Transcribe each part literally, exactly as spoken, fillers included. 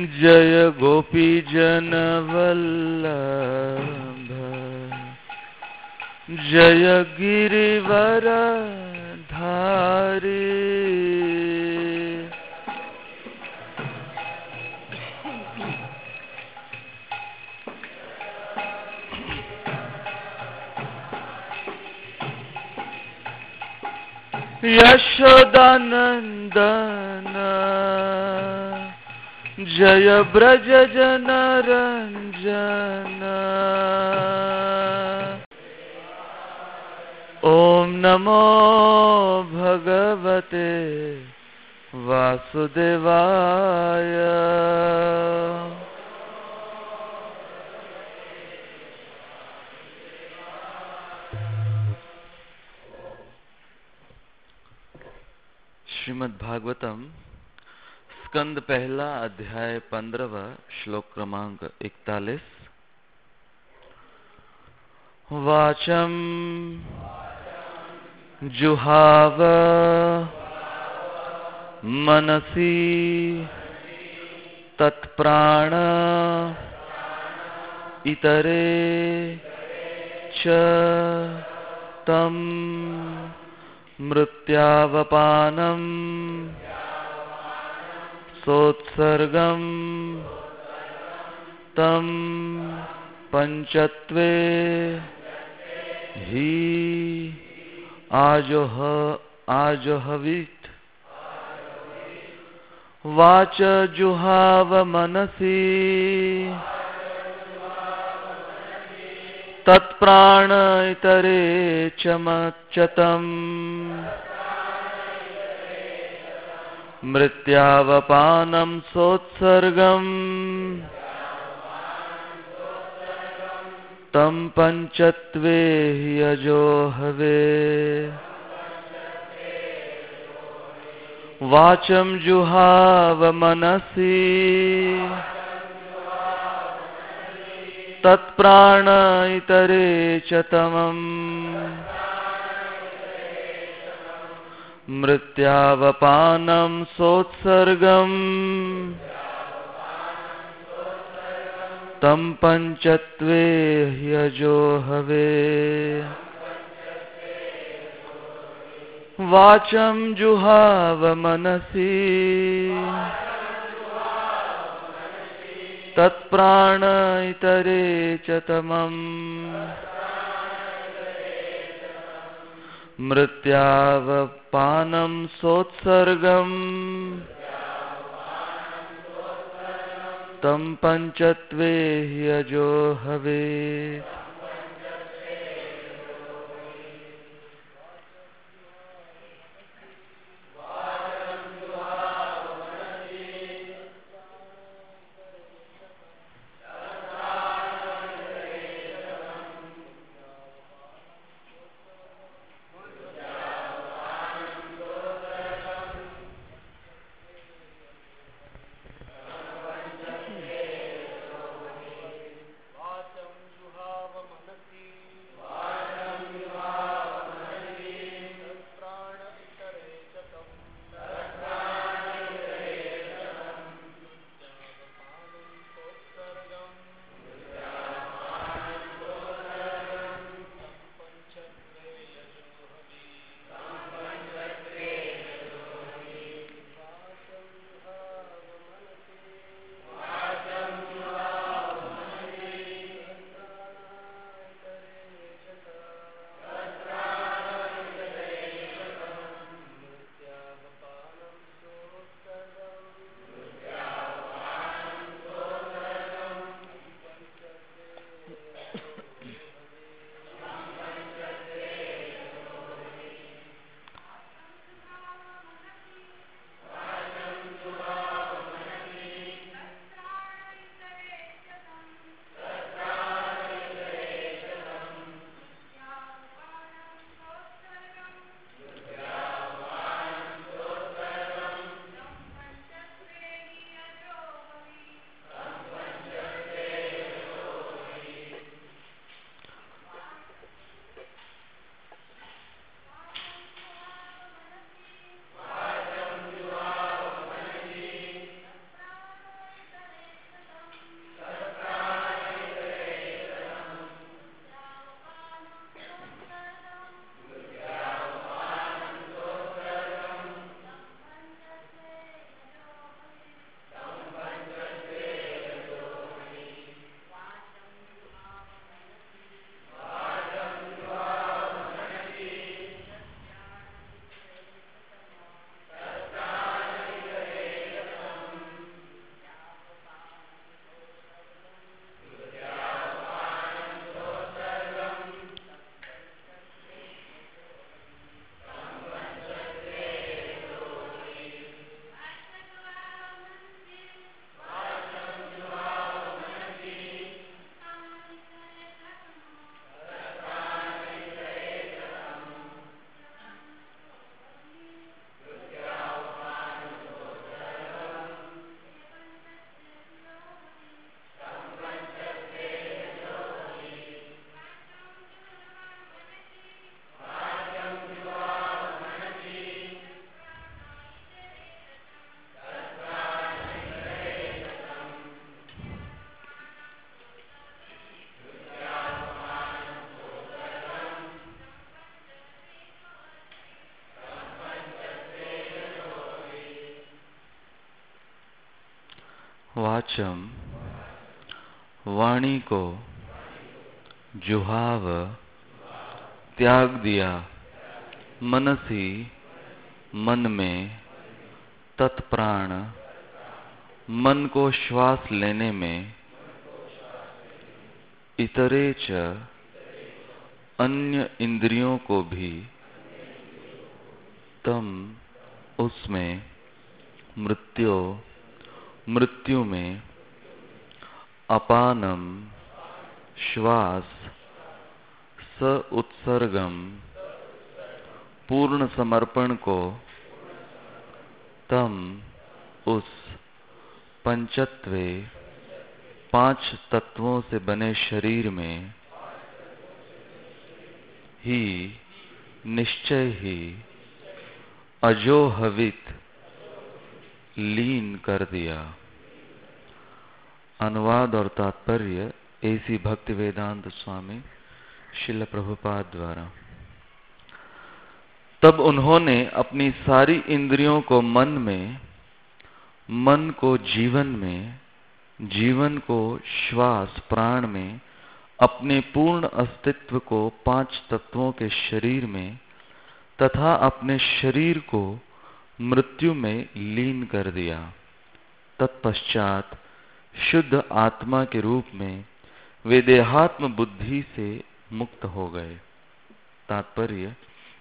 जय गोपीजन वल्लभ जय गिरिवर धारी। यशोदानंदन जय ब्रज जन रंजन। ओम नमो भगवते वासुदेवाय। श्रीमद् भागवतम स्कंद पहला अध्याय पंद्रहवा श्लोक क्रमांक इकतालीस। वाचम जुहाव मनसी तत्प्राण इतरे च तम मृत्यावपानम सोत्सर्गम तम पंचत्वे ही आजोह आजोहवित। वाच जुहाव मनसी तत्प्राण इतरे चमच्चतम मृत्यावपानम सोत्सर्गम तम पंचत्वे यजोहवे। वाचम जुहाव मनसी तत्प्राण इतरे च तमम् मृत्यावपानम सोत्सर्गम तम पंचत्वे यजोहवे। वाचम जुहाव मनसी तत्प्राण इतरे च तमम् मृत्यावपानम सोत्सर्गम तम पंचत्वे यजोहवे। वाचम वाणी को जुहाव त्याग दिया, मनसी मन में, तत्प्राण मन को श्वास लेने में, इतरे च अन्य इंद्रियों को भी, तम उसमें, मृत्यो मृत्यु में, अपानम श्वास, स उत्सर्गम पूर्ण समर्पण को, तम उस पंचत्वे पांच तत्वों से बने शरीर में ही निश्चय ही अजोहवित लीन कर दिया। अनुवाद और तात्पर्य एसी भक्ति वेदांत स्वामी श्रील प्रभुपाद द्वारा। तब उन्होंने अपनी सारी इंद्रियों को मन में, मन को जीवन में, जीवन को श्वास प्राण में, अपने पूर्ण अस्तित्व को पांच तत्वों के शरीर में तथा अपने शरीर को मृत्यु में लीन कर दिया। तत्पश्चात शुद्ध आत्मा के रूप में वे देहात्म बुद्धि से मुक्त हो गए। तात्पर्य,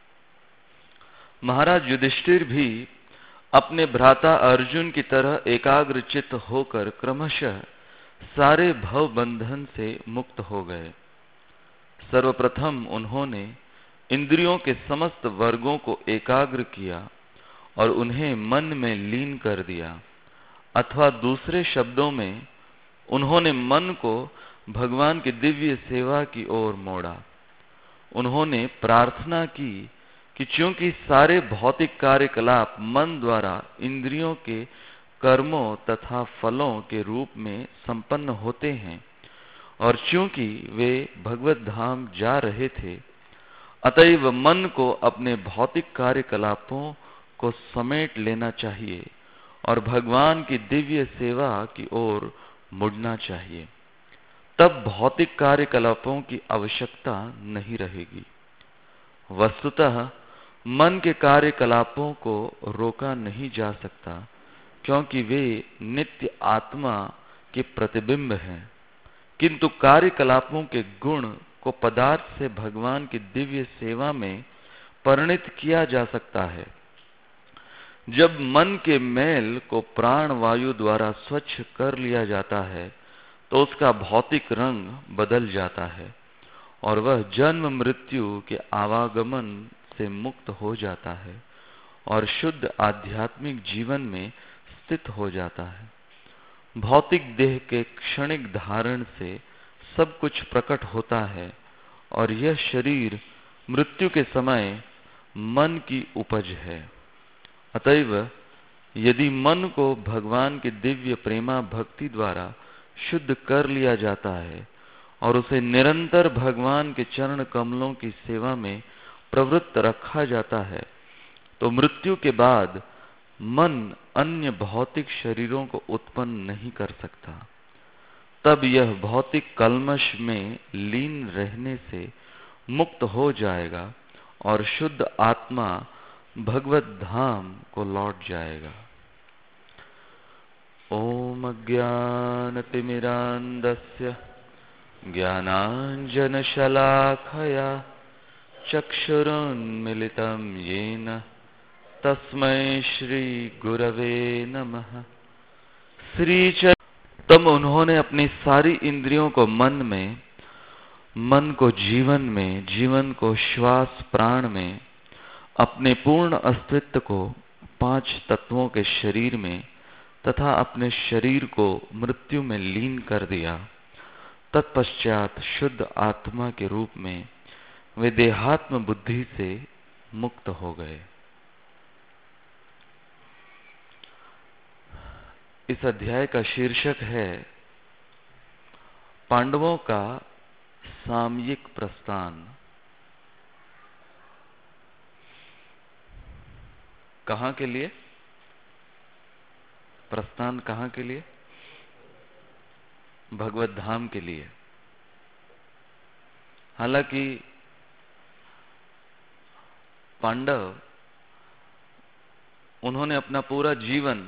महाराज युधिष्ठिर भी अपने भ्राता अर्जुन की तरह एकाग्रचित्त होकर क्रमशः सारे भव बंधन से मुक्त हो गए। सर्वप्रथम उन्होंने इंद्रियों के समस्त वर्गों को एकाग्र किया और उन्हें मन में लीन कर दिया, अथवा दूसरे शब्दों में उन्होंने मन को भगवान की दिव्य सेवा की ओर मोड़ा। उन्होंने प्रार्थना की कि चूंकि सारे भौतिक कार्यकलाप मन द्वारा इंद्रियों के कर्मों तथा फलों के रूप में संपन्न होते हैं और चूंकि वे भगवत धाम जा रहे थे, अतएव मन को अपने भौतिक कार्यकलापों को समेट लेना चाहिए और भगवान की दिव्य सेवा की ओर मुड़ना चाहिए। तब भौतिक कार्यकलापों की आवश्यकता नहीं रहेगी। वस्तुतः मन के कार्यकलापों को रोका नहीं जा सकता, क्योंकि वे नित्य आत्मा के प्रतिबिंब हैं, किंतु कार्यकलापों के गुण को पदार्थ से भगवान की दिव्य सेवा में परिणित किया जा सकता है। जब मन के मैल को प्राण वायु द्वारा स्वच्छ कर लिया जाता है तो उसका भौतिक रंग बदल जाता है और वह जन्म मृत्यु के आवागमन से मुक्त हो जाता है और शुद्ध आध्यात्मिक जीवन में स्थित हो जाता है। भौतिक देह के क्षणिक धारण से सब कुछ प्रकट होता है और यह शरीर मृत्यु के समय मन की उपज है। अतएव यदि मन को भगवान की दिव्य प्रेमा भक्ति द्वारा शुद्ध कर लिया जाता है और उसे निरंतर भगवान के चरण कमलों की सेवा में प्रवृत्त रखा जाता है, तो मृत्यु के बाद मन अन्य भौतिक शरीरों को उत्पन्न नहीं कर सकता। तब यह भौतिक कल्मश में लीन रहने से मुक्त हो जाएगा और शुद्ध आत्मा भगवत धाम को लौट जाएगा। ओम अज्ञानतिमिरान्धस्य ज्ञानाञ्जनशलाखया चक्षुरुन्मिलितं येन तस्मै श्री गुरवे नमः। श्री च तब उन्होंने अपनी सारी इंद्रियों को मन में, मन को जीवन में, जीवन को श्वास प्राण में, अपने पूर्ण अस्तित्व को पांच तत्वों के शरीर में तथा अपने शरीर को मृत्यु में लीन कर दिया। तत्पश्चात शुद्ध आत्मा के रूप में वे देहात्म बुद्धि से मुक्त हो गए। इस अध्याय का शीर्षक है पांडवों का सामयिक प्रस्थान। कहां के लिए प्रस्थान? कहां के लिए? भगवत धाम के लिए। हालांकि पांडव, उन्होंने अपना पूरा जीवन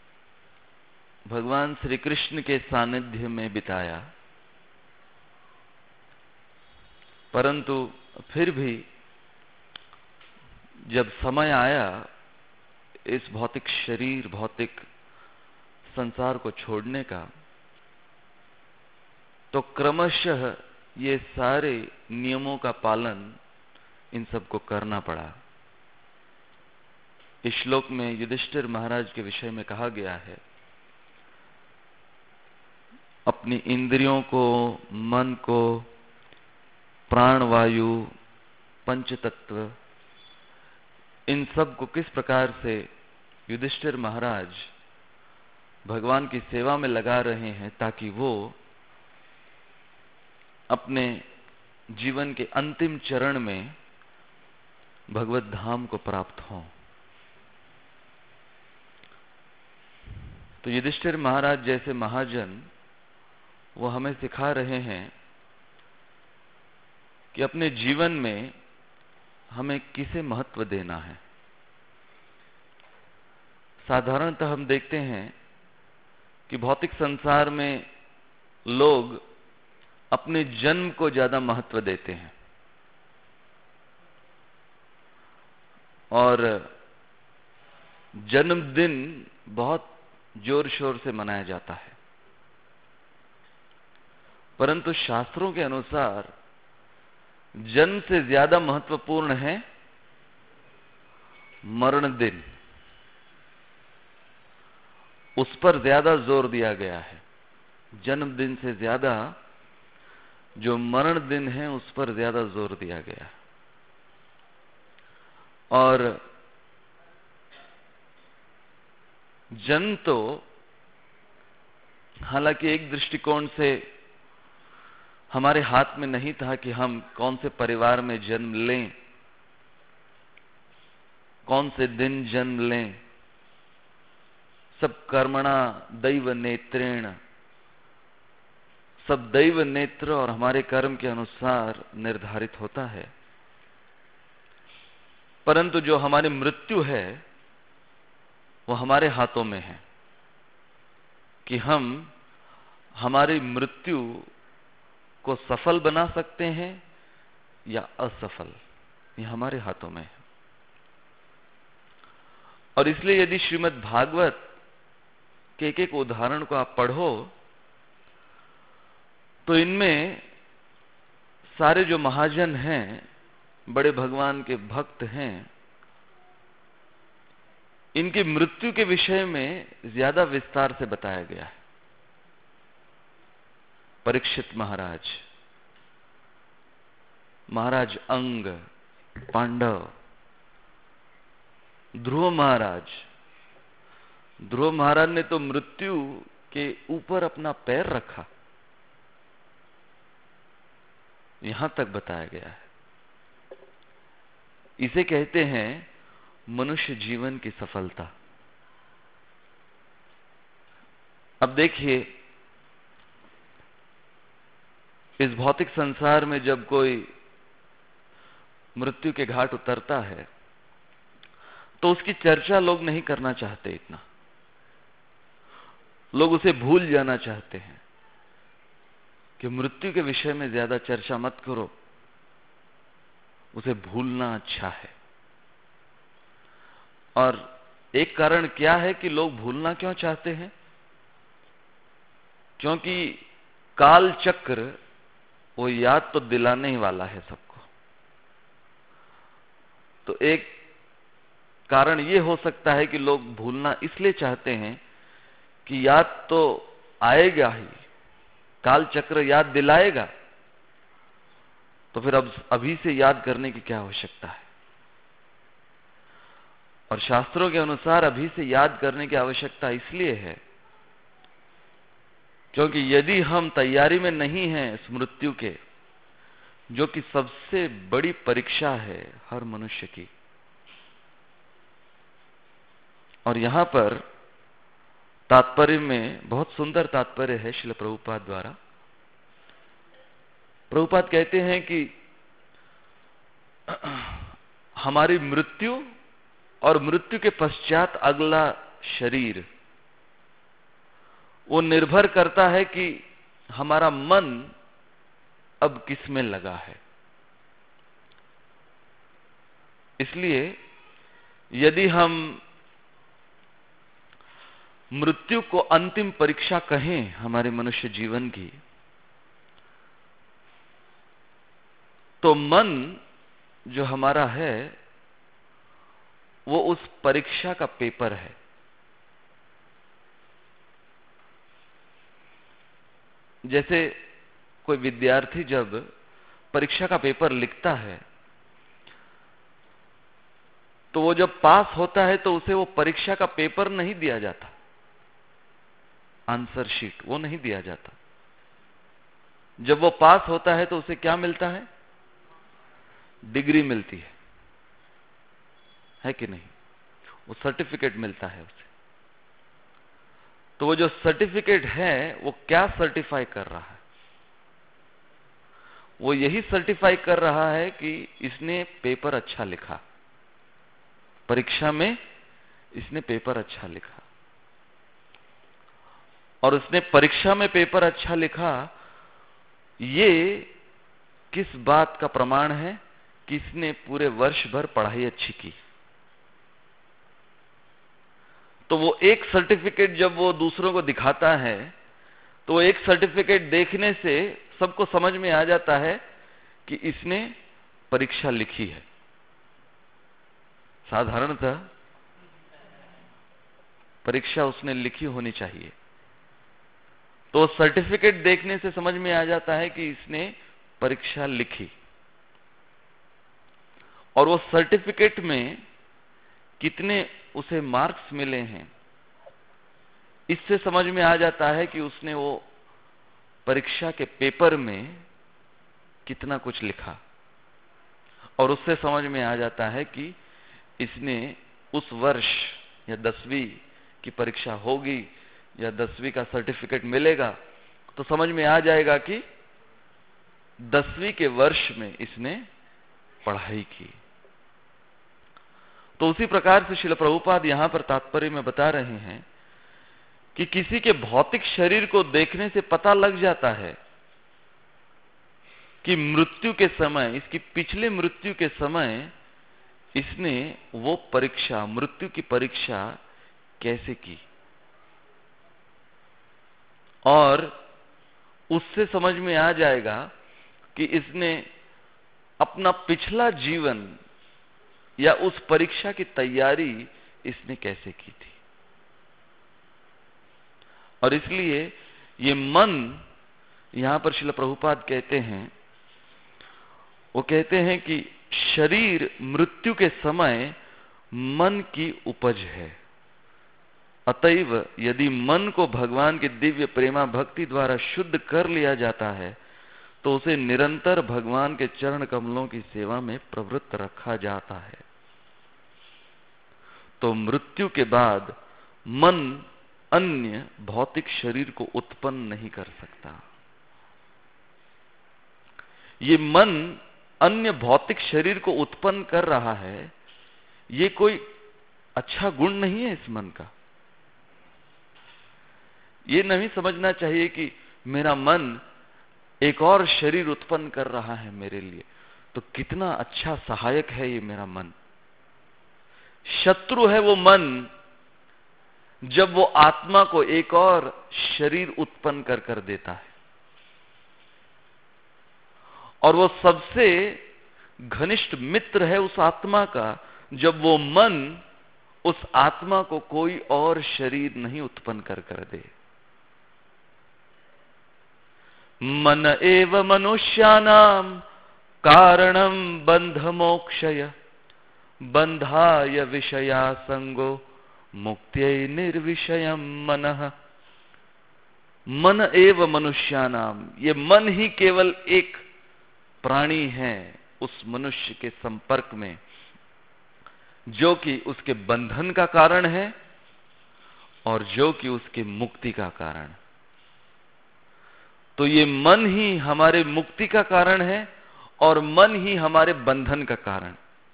भगवान श्री कृष्ण के सानिध्य में बिताया, परंतु फिर भी जब समय आया इस भौतिक शरीर, भौतिक संसार को छोड़ने का, तो क्रमशः ये सारे नियमों का पालन इन सबको करना पड़ा। इस श्लोक में युधिष्ठिर महाराज के विषय में कहा गया है, अपनी इंद्रियों को, मन को, प्राण वायु, पंच तत्व, इन सब को किस प्रकार से युधिष्ठिर महाराज भगवान की सेवा में लगा रहे हैं ताकि वो अपने जीवन के अंतिम चरण में भगवत धाम को प्राप्त हों। तो युधिष्ठिर महाराज जैसे महाजन वो हमें सिखा रहे हैं कि अपने जीवन में हमें किसे महत्व देना है। साधारणतः हम देखते हैं कि भौतिक संसार में लोग अपने जन्म को ज्यादा महत्व देते हैं और जन्मदिन बहुत जोर शोर से मनाया जाता है, परंतु शास्त्रों के अनुसार जन्म से ज्यादा महत्वपूर्ण है मरण दिन। उस पर ज्यादा जोर दिया गया है। जन्मदिन से ज्यादा जो मरण दिन है उस पर ज्यादा जोर दिया गया है। और जन्म तो हालांकि एक दृष्टिकोण से हमारे हाथ में नहीं था कि हम कौन से परिवार में जन्म लें, कौन से दिन जन्म लें। सब कर्मणा दैव नेत्रेण, सब दैव नेत्र और हमारे कर्म के अनुसार निर्धारित होता है। परंतु जो हमारी मृत्यु है वो हमारे हाथों में है कि हम हमारी मृत्यु को सफल बना सकते हैं या असफल, ये हमारे हाथों में है। और इसलिए यदि श्रीमद् भागवत के एक एक उदाहरण को आप पढ़ो तो इनमें सारे जो महाजन हैं, बड़े भगवान के भक्त हैं, इनकी मृत्यु के विषय में ज्यादा विस्तार से बताया गया है। परीक्षित महाराज, महाराज अंग, पांडव, ध्रुव महाराज। ध्रुव महाराज ने तो मृत्यु के ऊपर अपना पैर रखा, यहां तक बताया गया है। इसे कहते हैं मनुष्य जीवन की सफलता। अब देखिए, इस भौतिक संसार में जब कोई मृत्यु के घाट उतरता है तो उसकी चर्चा लोग नहीं करना चाहते इतना, लोग उसे भूल जाना चाहते हैं कि मृत्यु के विषय में ज्यादा चर्चा मत करो, उसे भूलना अच्छा है। और एक कारण क्या है कि लोग भूलना क्यों चाहते हैं? क्योंकि काल चक्र वो याद तो दिलाने ही वाला है सबको। तो एक कारण ये हो सकता है कि लोग भूलना इसलिए चाहते हैं कि याद तो आएगा ही, काल चक्र याद दिलाएगा, तो फिर अब अभी से याद करने की क्या आवश्यकता है? और शास्त्रों के अनुसार अभी से याद करने की आवश्यकता इसलिए है क्योंकि यदि हम तैयारी में नहीं हैं इस मृत्यु के, जो कि सबसे बड़ी परीक्षा है हर मनुष्य की, और यहां पर तात्पर्य में बहुत सुंदर तात्पर्य है श्रील प्रभुपाद द्वारा। प्रभुपाद कहते हैं कि हमारी मृत्यु और मृत्यु के पश्चात अगला शरीर, वो निर्भर करता है कि हमारा मन अब किस में लगा है। इसलिए यदि हम मृत्यु को अंतिम परीक्षा कहें हमारे मनुष्य जीवन की, तो मन जो हमारा है वो उस परीक्षा का पेपर है। जैसे कोई विद्यार्थी जब परीक्षा का पेपर लिखता है तो वो जब पास होता है तो उसे वो परीक्षा का पेपर नहीं दिया जाता, आंसर शीट वो नहीं दिया जाता। जब वो पास होता है तो उसे क्या मिलता है? डिग्री मिलती है, है कि नहीं? वो सर्टिफिकेट मिलता है उसे। तो वो जो सर्टिफिकेट है वो क्या सर्टिफाई कर रहा है? वो यही सर्टिफाई कर रहा है कि इसने पेपर अच्छा लिखा, परीक्षा में इसने पेपर अच्छा लिखा। और उसने परीक्षा में पेपर अच्छा लिखा, ये किस बात का प्रमाण है? कि इसने पूरे वर्ष भर पढ़ाई अच्छी की। तो वो एक सर्टिफिकेट जब वो दूसरों को दिखाता है तो वो एक सर्टिफिकेट देखने से सबको समझ में आ जाता है कि इसने परीक्षा लिखी है। साधारणतः परीक्षा उसने लिखी होनी चाहिए। तो सर्टिफिकेट देखने से समझ में आ जाता है कि इसने परीक्षा लिखी। और वो सर्टिफिकेट में कितने उसे मार्क्स मिले हैं, इससे समझ में आ जाता है कि उसने वो परीक्षा के पेपर में कितना कुछ लिखा। और उससे समझ में आ जाता है कि इसने उस वर्ष या दसवीं की परीक्षा होगी या दसवीं का सर्टिफिकेट मिलेगा तो समझ में आ जाएगा कि दसवीं के वर्ष में इसने पढ़ाई की। तो उसी प्रकार से श्रील प्रभुपाद यहां पर तात्पर्य में बता रहे हैं कि किसी के भौतिक शरीर को देखने से पता लग जाता है कि मृत्यु के समय, इसकी पिछले मृत्यु के समय इसने वो परीक्षा, मृत्यु की परीक्षा कैसे की। और उससे समझ में आ जाएगा कि इसने अपना पिछला जीवन या उस परीक्षा की तैयारी इसने कैसे की थी। और इसलिए ये मन, यहां पर श्रील प्रभुपाद कहते हैं, वो कहते हैं कि शरीर मृत्यु के समय मन की उपज है। अतएव यदि मन को भगवान की दिव्य प्रेमा भक्ति द्वारा शुद्ध कर लिया जाता है तो उसे निरंतर भगवान के चरण कमलों की सेवा में प्रवृत्त रखा जाता है। तो मृत्यु के बाद मन अन्य भौतिक शरीर को उत्पन्न नहीं कर सकता। ये मन अन्य भौतिक शरीर को उत्पन्न कर रहा है, ये कोई अच्छा गुण नहीं है इस मन का। ये नहीं समझना चाहिए कि मेरा मन एक और शरीर उत्पन्न कर रहा है मेरे लिए, तो कितना अच्छा सहायक है ये मेरा मन। शत्रु है वो मन जब वो आत्मा को एक और शरीर उत्पन्न कर कर देता है। और वो सबसे घनिष्ठ मित्र है उस आत्मा का जब वो मन उस आत्मा को कोई और शरीर नहीं उत्पन्न कर कर दे। मन एव मनुष्याणाम कारणम बंध मोक्षय बंधाय विषया संगो मुक्त्यै निर्विषयम मनः। मन एव मनुष्याणाम, ये मन ही केवल एक प्राणी है उस मनुष्य के संपर्क में जो कि उसके बंधन का कारण है और जो कि उसके मुक्ति का कारण। तो ये मन ही हमारे मुक्ति का कारण है और मन ही हमारे बंधन का कारण।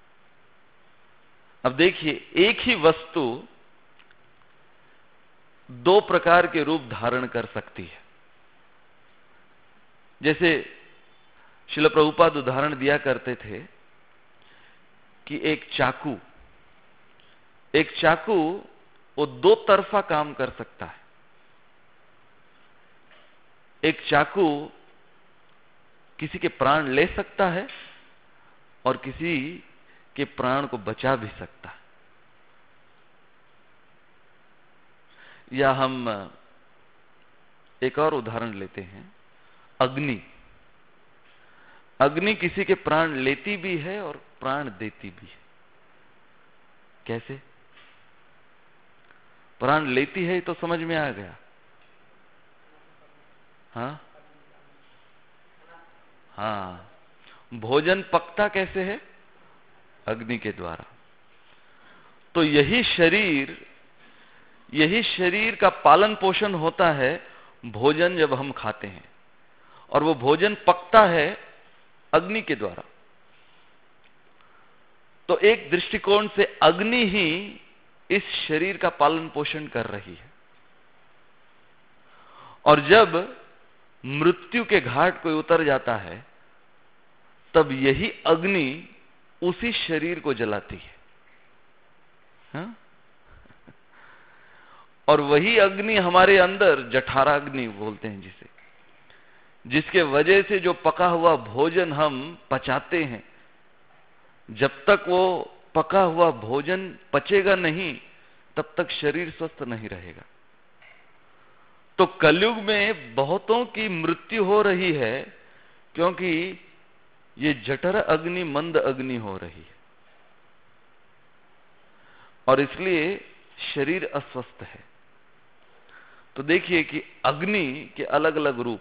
अब देखिए, एक ही वस्तु दो प्रकार के रूप धारण कर सकती है। जैसे श्रील प्रभुपाद उदाहरण दिया करते थे कि एक चाकू एक चाकू वो दो तरफा काम कर सकता है। एक चाकू किसी के प्राण ले सकता है और किसी के प्राण को बचा भी सकता है। या हम एक और उदाहरण लेते हैं, अग्नि। अग्नि किसी के प्राण लेती भी है और प्राण देती भी है। कैसे? प्राण लेती है तो समझ में आ गया। हाँ हाँ, भोजन पकता कैसे है? अग्नि के द्वारा। तो यही शरीर यही शरीर का पालन पोषण होता है भोजन जब हम खाते हैं, और वो भोजन पकता है अग्नि के द्वारा। तो एक दृष्टिकोण से अग्नि ही इस शरीर का पालन पोषण कर रही है। और जब मृत्यु के घाट कोई उतर जाता है तब यही अग्नि उसी शरीर को जलाती है। हा? और वही अग्नि हमारे अंदर जठराग्नि बोलते हैं जिसे, जिसके वजह से जो पका हुआ भोजन हम पचाते हैं, जब तक वो पका हुआ भोजन पचेगा नहीं तब तक शरीर स्वस्थ नहीं रहेगा। तो कलयुग में बहुतों की मृत्यु हो रही है क्योंकि ये जठर अग्नि मंद अग्नि हो रही है, और इसलिए शरीर अस्वस्थ है। तो देखिए कि अग्नि के अलग अलग रूप,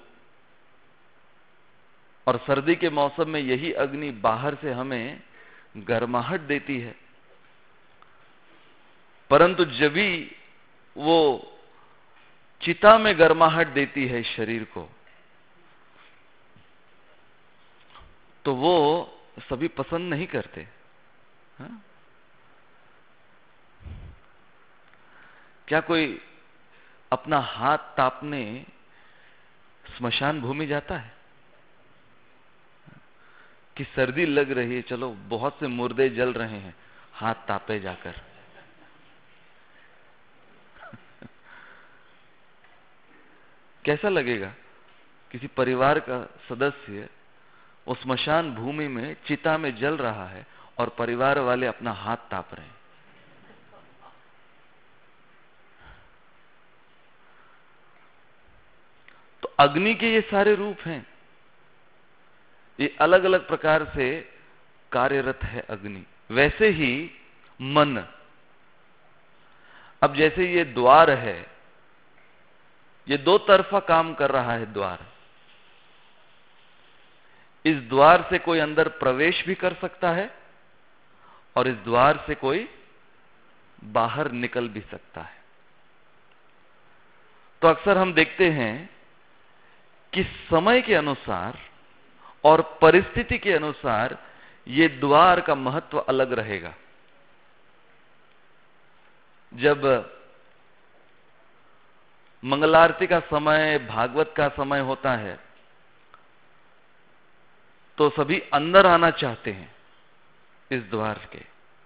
और सर्दी के मौसम में यही अग्नि बाहर से हमें गर्माहट देती है, परंतु जब भी वो चिता में गर्माहट देती है शरीर को, तो वो सभी पसंद नहीं करते। हा? क्या कोई अपना हाथ तापने स्मशान भूमि जाता है? कि सर्दी लग रही है, चलो बहुत से मुर्दे जल रहे हैं, हाथ तापे जाकर। कैसा लगेगा? किसी परिवार का सदस्य वो स्मशान भूमि में चिता में जल रहा है और परिवार वाले अपना हाथ ताप रहे हैं। तो अग्नि के ये सारे रूप हैं, ये अलग अलग प्रकार से कार्यरत है अग्नि। वैसे ही मन, अब जैसे ये द्वार है, ये दो तरफा काम कर रहा है द्वार। इस द्वार से कोई अंदर प्रवेश भी कर सकता है और इस द्वार से कोई बाहर निकल भी सकता है। तो अक्सर हम देखते हैं कि समय के अनुसार और परिस्थिति के अनुसार ये द्वार का महत्व अलग रहेगा। जब मंगलारती का समय, भागवत का समय होता है तो सभी अंदर आना चाहते हैं इस द्वार के,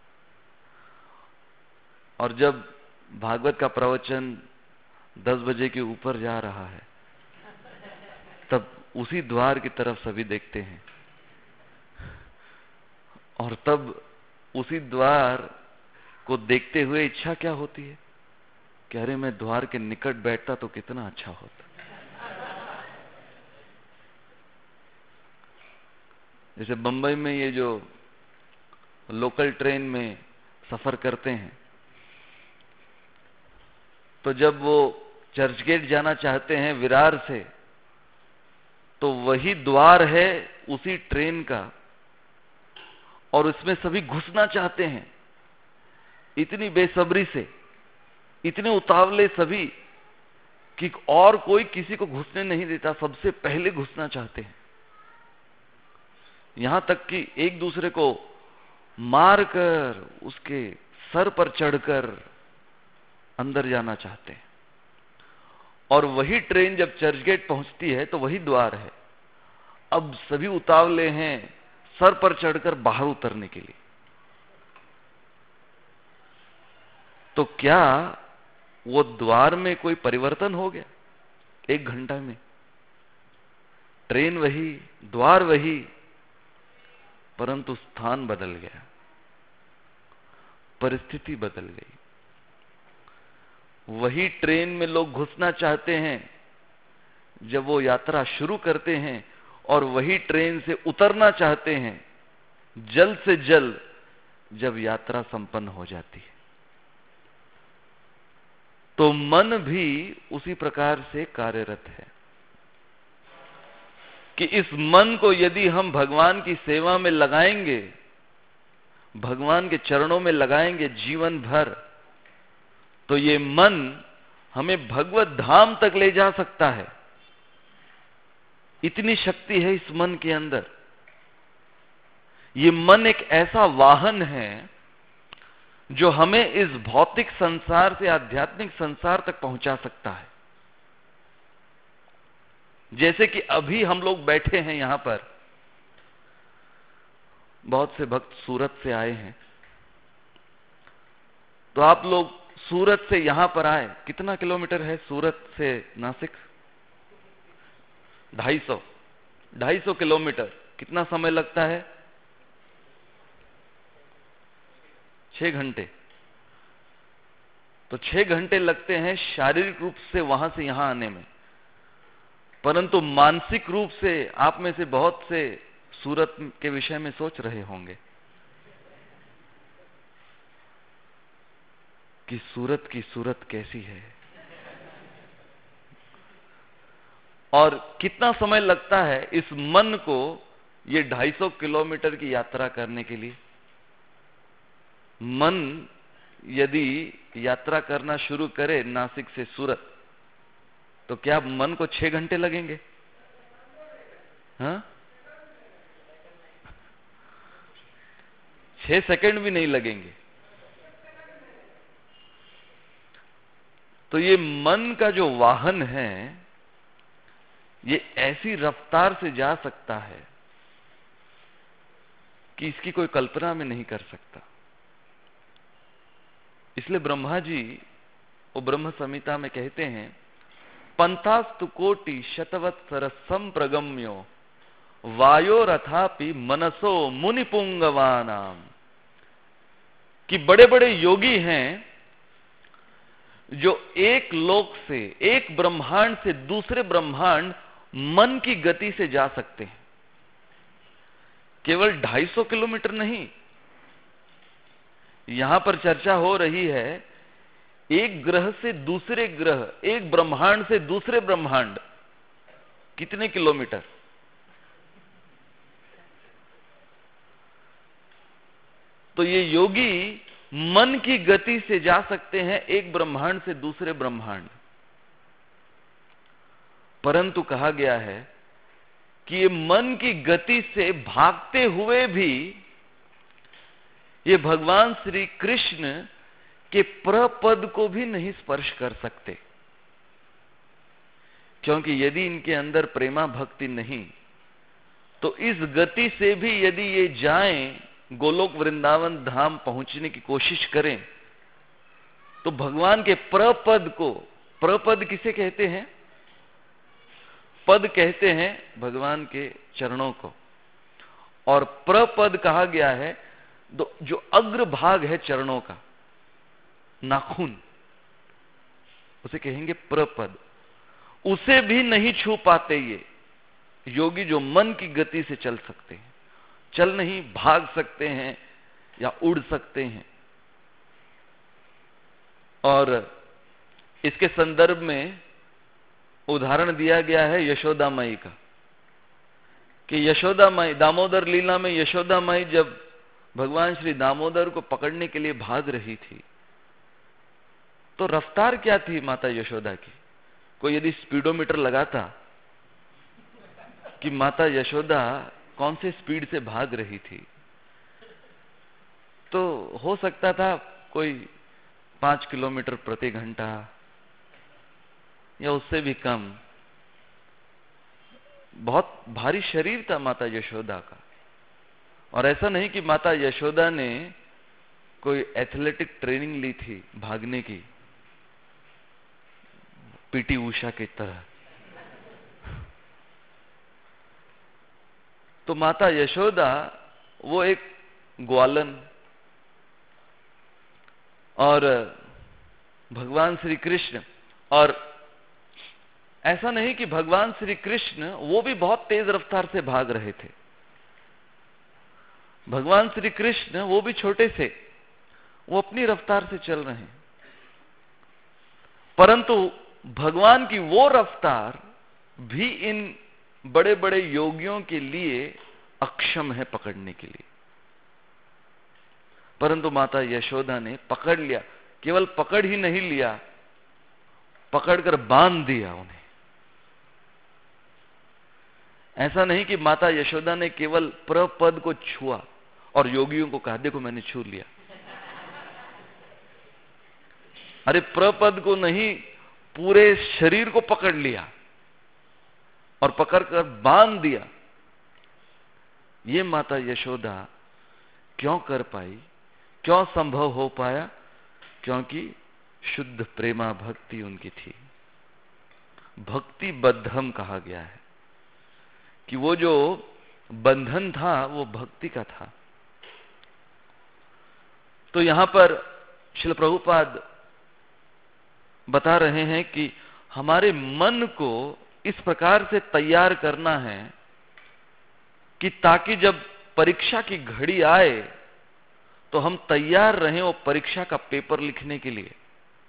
और जब भागवत का प्रवचन दस बजे के ऊपर जा रहा है तब उसी द्वार की तरफ सभी देखते हैं, और तब उसी द्वार को देखते हुए इच्छा क्या होती है कि अरे मैं द्वार के निकट बैठता तो कितना अच्छा होता। जैसे बंबई में ये जो लोकल ट्रेन में सफर करते हैं, तो जब वो चर्चगेट जाना चाहते हैं विरार से, तो वही द्वार है उसी ट्रेन का, और उसमें सभी घुसना चाहते हैं इतनी बेसब्री से, इतने उतावले सभी कि और कोई किसी को घुसने नहीं देता, सबसे पहले घुसना चाहते हैं। यहां तक कि एक दूसरे को मारकर उसके सर पर चढ़कर अंदर जाना चाहते हैं। और वही ट्रेन जब चर्चगेट पहुंचती है तो वही द्वार है। अब सभी उतावले हैं सर पर चढ़कर बाहर उतरने के लिए। तो क्या वो द्वार में कोई परिवर्तन हो गया एक घंटा में? ट्रेन वही, द्वार वही, परंतु स्थान बदल गया, परिस्थिति बदल गई। वही ट्रेन में लोग घुसना चाहते हैं जब वो यात्रा शुरू करते हैं, और वही ट्रेन से उतरना चाहते हैं जल्द से जल्द जब यात्रा संपन्न हो जाती है। तो मन भी उसी प्रकार से कार्यरत है कि इस मन को यदि हम भगवान की सेवा में लगाएंगे, भगवान के चरणों में लगाएंगे जीवन भर, तो ये मन हमें भगवत धाम तक ले जा सकता है। इतनी शक्ति है इस मन के अंदर। ये मन एक ऐसा वाहन है जो हमें इस भौतिक संसार से आध्यात्मिक संसार तक पहुंचा सकता है। जैसे कि अभी हम लोग बैठे हैं यहां पर, बहुत से भक्त सूरत से आए हैं, तो आप लोग सूरत से यहां पर आए, कितना किलोमीटर है सूरत से नासिक? ढाई सौ ढाई सौ किलोमीटर। कितना समय लगता है? छह घंटे। तो छह घंटे लगते हैं शारीरिक रूप से वहां से यहां आने में, परंतु मानसिक रूप से आप में से बहुत से सूरत के विषय में सोच रहे होंगे कि सूरत की सूरत कैसी है, और कितना समय लगता है इस मन को ये ढाई सौ किलोमीटर की यात्रा करने के लिए। मन यदि यात्रा करना शुरू करे नासिक से सूरत, तो क्या मन को छह घंटे लगेंगे? हाँ, छह सेकंड भी नहीं लगेंगे। तो ये मन का जो वाहन है, ये ऐसी रफ्तार से जा सकता है कि इसकी कोई कल्पना में नहीं कर सकता। इसलिए ब्रह्मा जी वो ब्रह्म संहिता में कहते हैं, पंथास्तु कोटि शतवत्सर संप्रगम्यो वायो रथापि मनसो मुनिपुंगवानाम, कि बड़े बड़े योगी हैं जो एक लोक से, एक ब्रह्मांड से दूसरे ब्रह्मांड मन की गति से जा सकते हैं। केवल ढाई सौ किलोमीटर नहीं, यहां पर चर्चा हो रही है एक ग्रह से दूसरे ग्रह, एक ब्रह्मांड से दूसरे ब्रह्मांड, कितने किलोमीटर? तो ये योगी मन की गति से जा सकते हैं एक ब्रह्मांड से दूसरे ब्रह्मांड। परंतु कहा गया है कि ये मन की गति से भागते हुए भी ये भगवान श्री कृष्ण के प्रपद को भी नहीं स्पर्श कर सकते, क्योंकि यदि इनके अंदर प्रेमा भक्ति नहीं, तो इस गति से भी यदि ये जाएं, गोलोक वृंदावन धाम पहुंचने की कोशिश करें, तो भगवान के प्रपद को, प्रपद किसे कहते हैं? पद कहते हैं भगवान के चरणों को, और प्रपद कहा गया है जो अग्र भाग है चरणों का, नाखून, उसे कहेंगे प्रपद। उसे भी नहीं छू पाते ये योगी जो मन की गति से चल सकते हैं। चल नहीं, भाग सकते हैं या उड़ सकते हैं। और इसके संदर्भ में उदाहरण दिया गया है यशोदा माई का, कि यशोदा माई, दामोदर लीला में यशोदा माई जब भगवान श्री दामोदर को पकड़ने के लिए भाग रही थी, तो रफ्तार क्या थी माता यशोदा की? कोई यदि स्पीडोमीटर लगाता कि माता यशोदा कौन से स्पीड से भाग रही थी, तो हो सकता था कोई पांच किलोमीटर प्रति घंटा या उससे भी कम। बहुत भारी शरीर था माता यशोदा का। और ऐसा नहीं कि माता यशोदा ने कोई एथलेटिक ट्रेनिंग ली थी भागने की, पीटी उषा की तरह। तो माता यशोदा वो एक ग्वालन और भगवान श्री कृष्ण, और ऐसा नहीं कि भगवान श्री कृष्ण वो भी बहुत तेज रफ्तार से भाग रहे थे। भगवान श्री कृष्ण वो भी छोटे से, वो अपनी रफ्तार से चल रहे हैं, परंतु भगवान की वो रफ्तार भी इन बड़े बड़े योगियों के लिए अक्षम है पकड़ने के लिए। परंतु माता यशोदा ने पकड़ लिया। केवल पकड़ ही नहीं लिया, पकड़कर बांध दिया उन्हें। ऐसा नहीं कि माता यशोदा ने केवल प्रपद को छुआ और योगियों को कहा देखो मैंने छू लिया। अरे प्रपद को नहीं, पूरे शरीर को पकड़ लिया और पकड़कर बांध दिया। ये माता यशोदा क्यों कर पाई, क्यों संभव हो पाया? क्योंकि शुद्ध प्रेमा भक्ति उनकी थी। भक्ति बद्धम कहा गया है कि वो जो बंधन था वो भक्ति का था। तो यहां पर श्रील प्रभुपाद बता रहे हैं कि हमारे मन को इस प्रकार से तैयार करना है कि ताकि जब परीक्षा की घड़ी आए तो हम तैयार रहें वो परीक्षा का पेपर लिखने के लिए।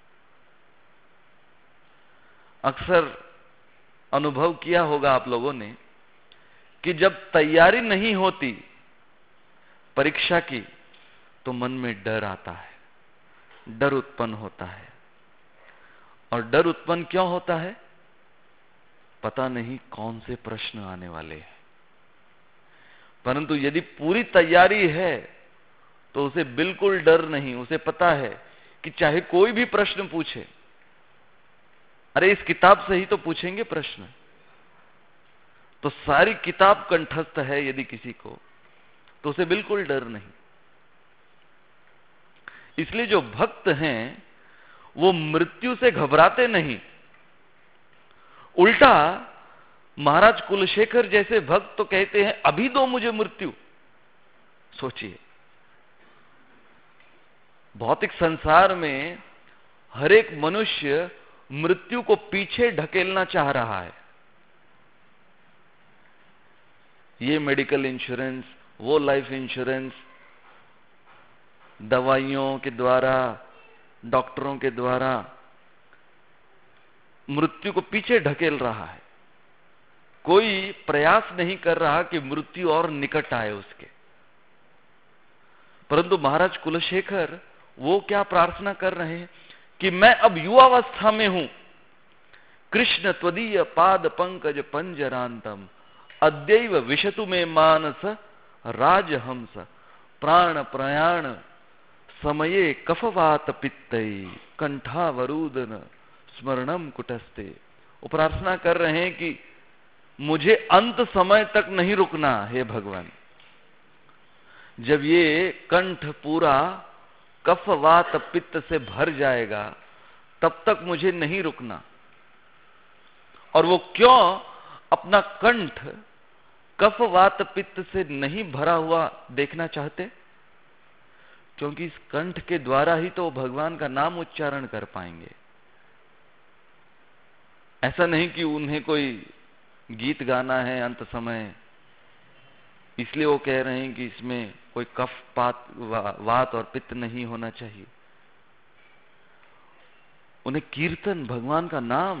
अक्सर अनुभव किया होगा आप लोगों ने कि जब तैयारी नहीं होती परीक्षा की तो मन में डर आता है, डर उत्पन्न होता है। और डर उत्पन्न क्यों होता है? पता नहीं कौन से प्रश्न आने वाले हैं। परंतु यदि पूरी तैयारी है तो उसे बिल्कुल डर नहीं। उसे पता है कि चाहे कोई भी प्रश्न पूछे, अरे इस किताब से ही तो पूछेंगे प्रश्न, तो सारी किताब कंठस्थ है यदि किसी को, तो उसे बिल्कुल डर नहीं। इसलिए जो भक्त हैं वो मृत्यु से घबराते नहीं। उल्टा महाराज कुलशेखर जैसे भक्त तो कहते हैं अभी दो मुझे मृत्यु। सोचिए, भौतिक संसार में हर एक मनुष्य मृत्यु को पीछे ढकेलना चाह रहा है। ये मेडिकल इंश्योरेंस, वो लाइफ इंश्योरेंस, दवाइयों के द्वारा, डॉक्टरों के द्वारा मृत्यु को पीछे ढकेल रहा है। कोई प्रयास नहीं कर रहा कि मृत्यु और निकट आए उसके। परंतु महाराज कुलशेखर वो क्या प्रार्थना कर रहे हैं कि मैं अब युवावस्था में हूं। कृष्ण त्वदीय पाद पंकज पंजरांतम अद्यैव विशतु में मानस राजहंस प्राण प्रयाण समये कफवात पित्तई कंठावरुदन स्मरणम कुटस्ते। वो प्रार्थना कर रहे हैं कि मुझे अंत समय तक नहीं रुकना। हे भगवान, जब ये कंठ पूरा कफ वात पित्त से भर जाएगा तब तक मुझे नहीं रुकना। और वो क्यों अपना कंठ कफ वात पित्त से नहीं भरा हुआ देखना चाहते? क्योंकि इस कंठ के द्वारा ही तो भगवान का नाम उच्चारण कर पाएंगे। ऐसा नहीं कि उन्हें कोई गीत गाना है अंत समय, इसलिए वो कह रहे हैं कि इसमें कोई कफ पात वा, वात और पित्त नहीं होना चाहिए। उन्हें कीर्तन, भगवान का नाम।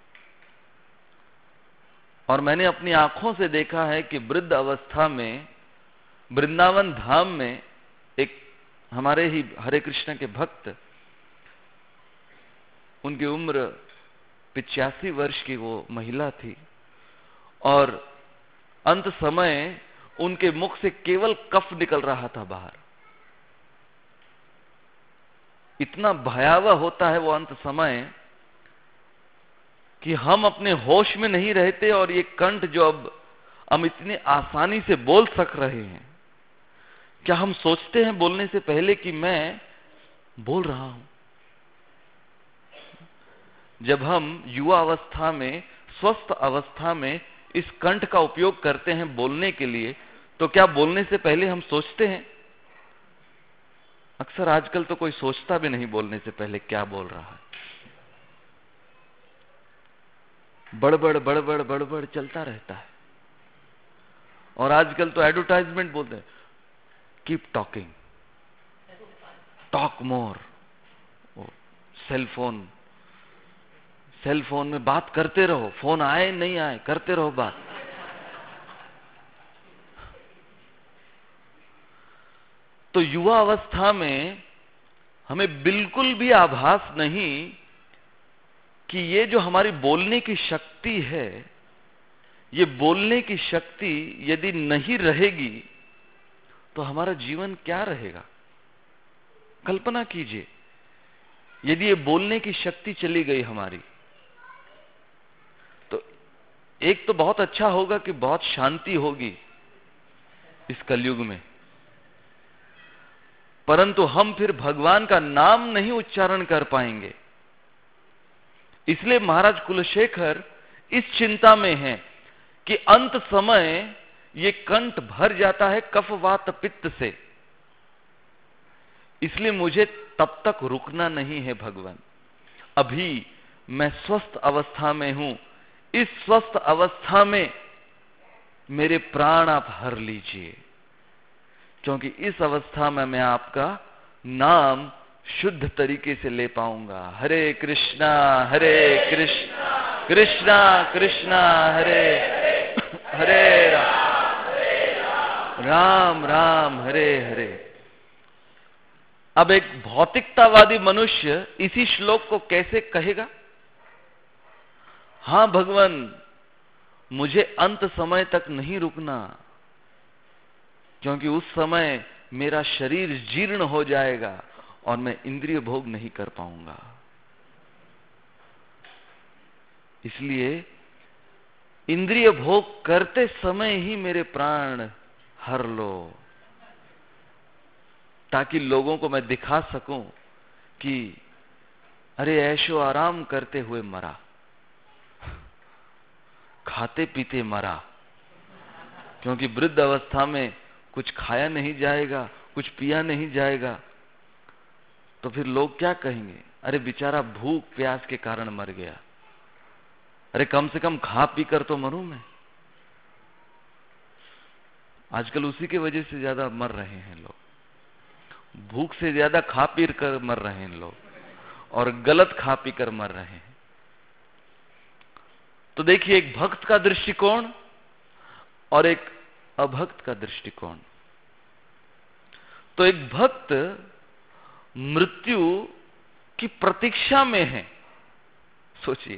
और मैंने अपनी आंखों से देखा है कि वृद्ध अवस्था में वृंदावन धाम में एक हमारे ही हरे कृष्ण के भक्त उनकी उम्र पिचासी वर्ष की वो महिला थी और अंत समय उनके मुख से केवल कफ निकल रहा था बाहर। इतना भयावह होता है वो अंत समय कि हम अपने होश में नहीं रहते, और ये कंठ जो अब हम इतनी आसानी से बोल सक रहे हैं, क्या हम सोचते हैं बोलने से पहले कि मैं बोल रहा हूं? जब हम युवा अवस्था में, स्वस्थ अवस्था में इस कंठ का उपयोग करते हैं बोलने के लिए, तो क्या बोलने से पहले हम सोचते हैं? अक्सर आजकल तो कोई सोचता भी नहीं बोलने से पहले क्या बोल रहा है। बड़बड़ बड़बड़ बड़बड़ चलता रहता है। और आजकल तो एडवर्टाइजमेंट बोलते हैं, keep talking, talk more. Cell phone cell phone में बात करते रहो, फोन आए नहीं आए करते रहो बात। तो युवा अवस्था में हमें बिल्कुल भी आभास नहीं कि ये जो हमारी बोलने की शक्ति है, ये बोलने की शक्ति यदि नहीं रहेगी तो हमारा जीवन क्या रहेगा? कल्पना कीजिए, यदि ये बोलने की शक्ति चली गई हमारी, तो एक तो बहुत अच्छा होगा कि बहुत शांति होगी इस कलयुग में, परंतु हम फिर भगवान का नाम नहीं उच्चारण कर पाएंगे। इसलिए महाराज कुलशेखर इस चिंता में हैं कि अंत समय ये कंठ भर जाता है कफ वात पित्त से, इसलिए मुझे तब तक रुकना नहीं है भगवान। अभी मैं स्वस्थ अवस्था में हूं, इस स्वस्थ अवस्था में मेरे प्राण आप हर लीजिए, क्योंकि इस अवस्था में मैं आपका नाम शुद्ध तरीके से ले पाऊंगा। हरे कृष्णा हरे कृष्णा कृष्णा कृष्णा हरे हरे राम राम राम हरे हरे। अब एक भौतिकतावादी मनुष्य इसी श्लोक को कैसे कहेगा? हां भगवान, मुझे अंत समय तक नहीं रुकना, क्योंकि उस समय मेरा शरीर जीर्ण हो जाएगा और मैं इंद्रिय भोग नहीं कर पाऊंगा। इसलिए इंद्रिय भोग करते समय ही मेरे प्राण हर लो, ताकि लोगों को मैं दिखा सकूं कि अरे ऐशो आराम करते हुए मरा, खाते पीते मरा। क्योंकि वृद्ध अवस्था में कुछ खाया नहीं जाएगा, कुछ पिया नहीं जाएगा, तो फिर लोग क्या कहेंगे? अरे बेचारा भूख प्यास के कारण मर गया। अरे कम से कम खा पी कर तो मरूं मैं। आजकल उसी की वजह से ज्यादा मर रहे हैं लोग, भूख से ज्यादा खा पी कर मर रहे हैं लोग, और गलत खा पी कर मर रहे हैं। तो देखिए, एक भक्त का दृष्टिकोण और एक अभक्त का दृष्टिकोण। तो एक भक्त मृत्यु की प्रतीक्षा में है। सोचिए,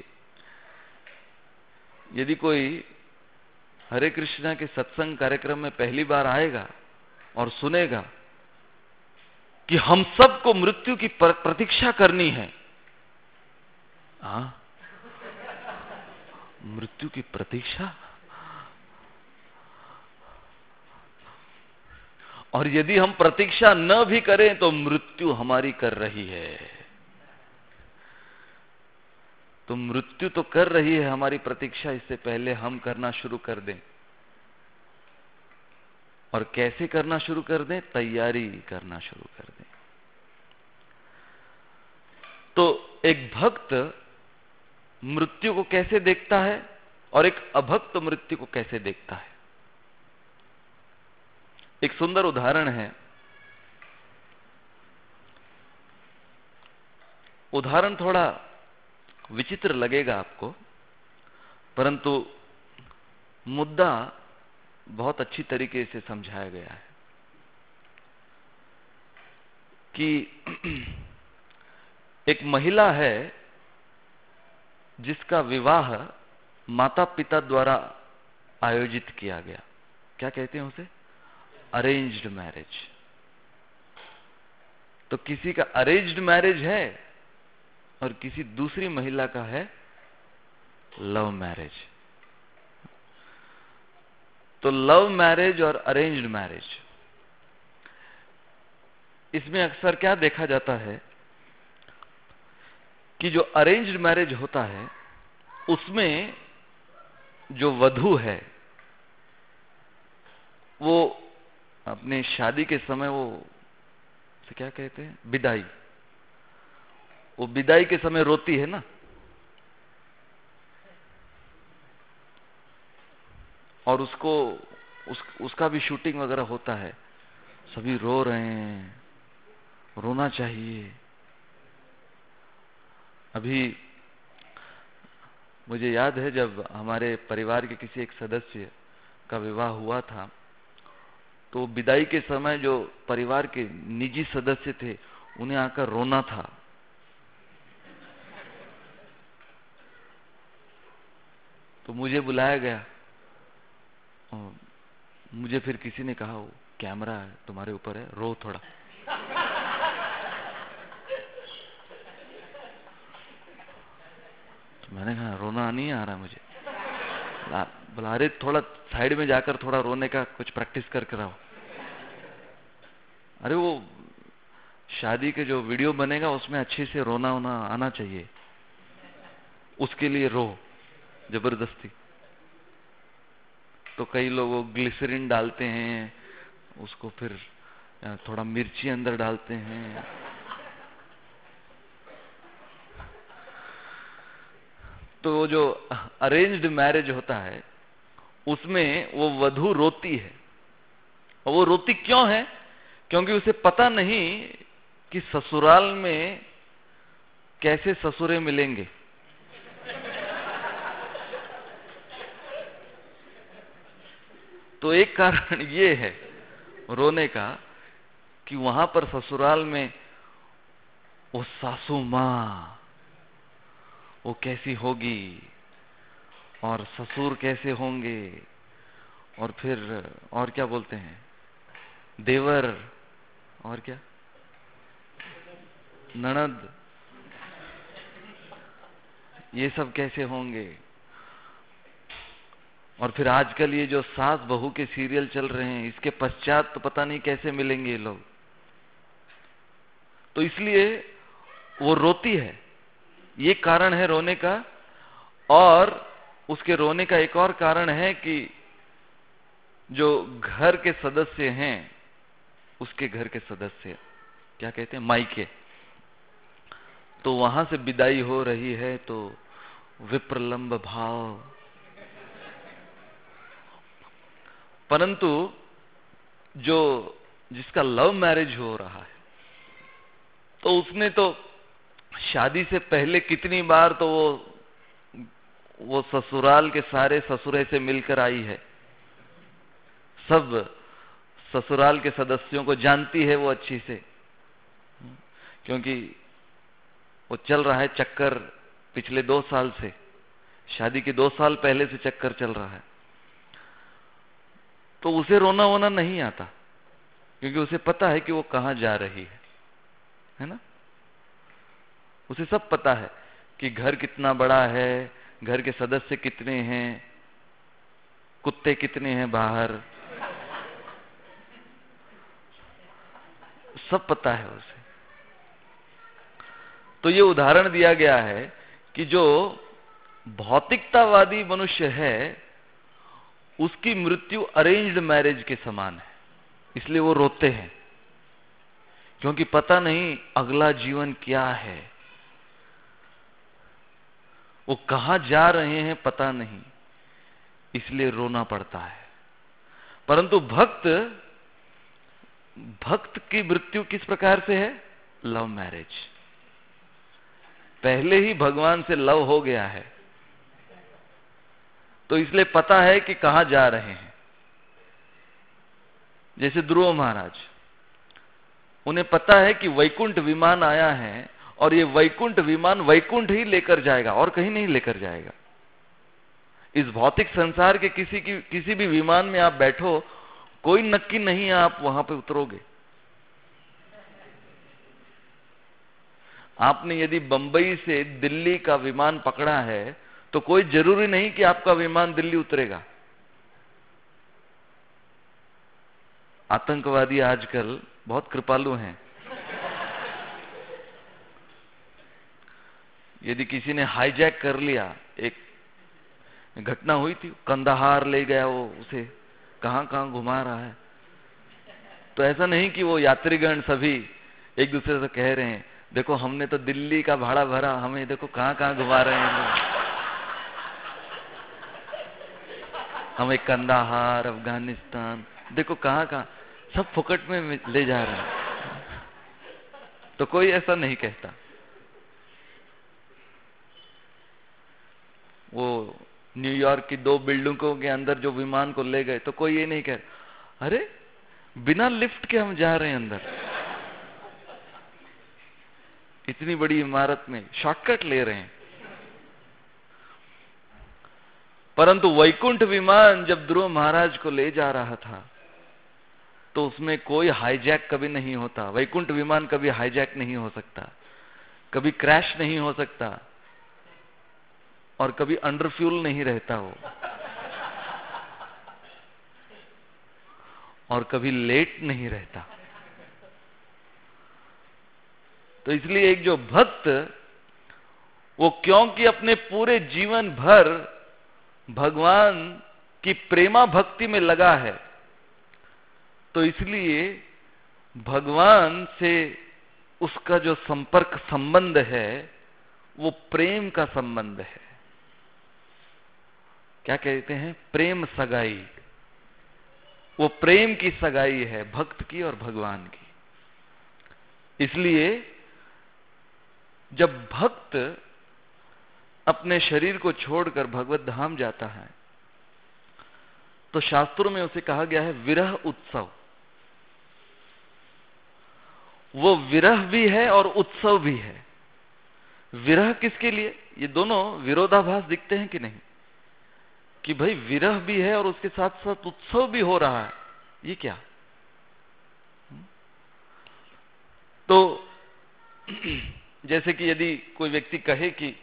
यदि कोई हरे कृष्णा के सत्संग कार्यक्रम में पहली बार आएगा और सुनेगा कि हम सबको मृत्यु की प्रतीक्षा करनी है, हाँ, मृत्यु की प्रतीक्षा, और यदि हम प्रतीक्षा न भी करें तो मृत्यु हमारी कर रही है। तो मृत्यु तो कर रही है हमारी प्रतीक्षा, इससे पहले हम करना शुरू कर दें। और कैसे करना शुरू कर दें? तैयारी करना शुरू कर दें। तो एक भक्त मृत्यु को कैसे देखता है और एक अभक्त मृत्यु को कैसे देखता है? एक सुंदर उदाहरण है। उदाहरण थोड़ा विचित्र लगेगा आपको, परंतु मुद्दा बहुत अच्छी तरीके से समझाया गया है कि एक महिला है जिसका विवाह माता पिता द्वारा आयोजित किया गया, क्या कहते हैं उसे? Arranged marriage. तो किसी का अरेंज्ड मैरिज है और किसी दूसरी महिला का है लव मैरिज। तो लव मैरिज और अरेंज्ड मैरिज, इसमें अक्सर क्या देखा जाता है कि जो अरेंज्ड मैरिज होता है उसमें जो वधू है वो अपने शादी के समय वो से क्या कहते हैं, विदाई, वो विदाई के समय रोती है ना, और उसको उस, उसका भी शूटिंग वगैरह होता है, सभी रो रहे हैं, रोना चाहिए। अभी मुझे याद है जब हमारे परिवार के किसी एक सदस्य का विवाह हुआ था, तो विदाई के समय जो परिवार के निजी सदस्य थे उन्हें आकर रोना था। तो मुझे बुलाया गया, मुझे फिर किसी ने कहा वो कैमरा है तुम्हारे ऊपर है, रो थोड़ा। तो मैंने कहा रोना नहीं आ रहा मुझे। बोला अरे थोड़ा साइड में जाकर थोड़ा रोने का कुछ प्रैक्टिस कर कराओ। अरे वो शादी के जो वीडियो बनेगा उसमें अच्छे से रोना होना आना चाहिए, उसके लिए रो जबरदस्ती। तो कई लोग वो ग्लिसरीन डालते हैं, उसको फिर थोड़ा मिर्ची अंदर डालते हैं। तो जो अरेंज्ड मैरिज होता है उसमें वो वधू रोती है, और वो रोती क्यों है? क्योंकि उसे पता नहीं कि ससुराल में कैसे ससुरे मिलेंगे। तो एक कारण ये है रोने का कि वहां पर ससुराल में वो सासू मां वो कैसी होगी और ससुर कैसे होंगे, और फिर और क्या बोलते हैं, देवर, और क्या, ननद, ये सब कैसे होंगे। और फिर आजकल ये जो सास बहू के सीरियल चल रहे हैं, इसके पश्चात तो पता नहीं कैसे मिलेंगे ये लोग। तो इसलिए वो रोती है, ये कारण है रोने का। और उसके रोने का एक और कारण है कि जो घर के सदस्य हैं, उसके घर के सदस्य क्या कहते हैं, मायके, तो वहां से विदाई हो रही है, तो विप्रलंब भाव। परंतु जो जिसका लव मैरिज हो रहा है, तो उसने तो शादी से पहले कितनी बार तो वो वो ससुराल के सारे ससुरे से मिलकर आई है, सब ससुराल के सदस्यों को जानती है वो अच्छी से, क्योंकि वो चल रहा है चक्कर पिछले दो साल से, शादी के दो साल पहले से चक्कर चल रहा है। तो उसे रोना वोना नहीं आता, क्योंकि उसे पता है कि वो कहां जा रही है, है ना। उसे सब पता है कि घर कितना बड़ा है, घर के सदस्य कितने हैं, कुत्ते कितने हैं बाहर, सब पता है उसे। तो ये उदाहरण दिया गया है कि जो भौतिकतावादी मनुष्य है उसकी मृत्यु अरेंज्ड मैरिज के समान है, इसलिए वो रोते हैं, क्योंकि पता नहीं अगला जीवन क्या है, वो कहां जा रहे हैं पता नहीं, इसलिए रोना पड़ता है। परंतु भक्त भक्त की मृत्यु किस प्रकार से है? Love marriage. पहले ही भगवान से लव हो गया है, तो इसलिए पता है कि कहां जा रहे हैं। जैसे ध्रुव महाराज, उन्हें पता है कि वैकुंठ विमान आया है और ये वैकुंठ विमान वैकुंठ ही लेकर जाएगा और कहीं नहीं लेकर जाएगा। इस भौतिक संसार के किसी की किसी भी विमान में आप बैठो, कोई नक्की नहीं है आप वहां पे उतरोगे। आपने यदि बंबई से दिल्ली का विमान पकड़ा है तो कोई जरूरी नहीं कि आपका विमान दिल्ली उतरेगा। आतंकवादी आजकल बहुत कृपालु हैं। यदि किसी ने हाईजैक कर लिया, एक घटना हुई थी, कंदाहार ले गया, वो उसे कहां कहां घुमा रहा है, तो ऐसा नहीं कि वो यात्रीगण सभी एक दूसरे से कह रहे हैं देखो हमने तो दिल्ली का भाड़ा भरा, हमें देखो कहां कहां घुमा रहे हैं, हमें कंदाहार, अफगानिस्तान, देखो कहां कहां, सब फुकट में ले जा रहे हैं। तो कोई ऐसा नहीं कहता। वो न्यूयॉर्क की दो बिल्डिंगों के अंदर जो विमान को ले गए तो कोई ये नहीं कह अरे बिना लिफ्ट के हम जा रहे हैं अंदर, इतनी बड़ी इमारत में शॉर्टकट ले रहे हैं। परंतु वैकुंठ विमान जब ध्रुव महाराज को ले जा रहा था तो उसमें कोई हाईजैक कभी नहीं होता। वैकुंठ विमान कभी हाईजैक नहीं हो सकता, कभी क्रैश नहीं हो सकता, और कभी अंडर फ्यूल नहीं रहता हो, और कभी लेट नहीं रहता। तो इसलिए एक जो भक्त, वो क्योंकि अपने पूरे जीवन भर भगवान की प्रेमा भक्ति में लगा है, तो इसलिए भगवान से उसका जो संपर्क संबंध है वो प्रेम का संबंध है। क्या कहते हैं? प्रेम सगाई। वो प्रेम की सगाई है, भक्त की और भगवान की। इसलिए जब भक्त अपने शरीर को छोड़कर भगवत धाम जाता है तो शास्त्रों में उसे कहा गया है विरह उत्सव। वो विरह भी है और उत्सव भी है। विरह किसके लिए? ये दोनों विरोधाभास दिखते हैं कि नहीं, कि भाई विरह भी है और उसके साथ साथ उत्सव भी हो रहा है, ये क्या? तो जैसे कि यदि कोई व्यक्ति कहे कि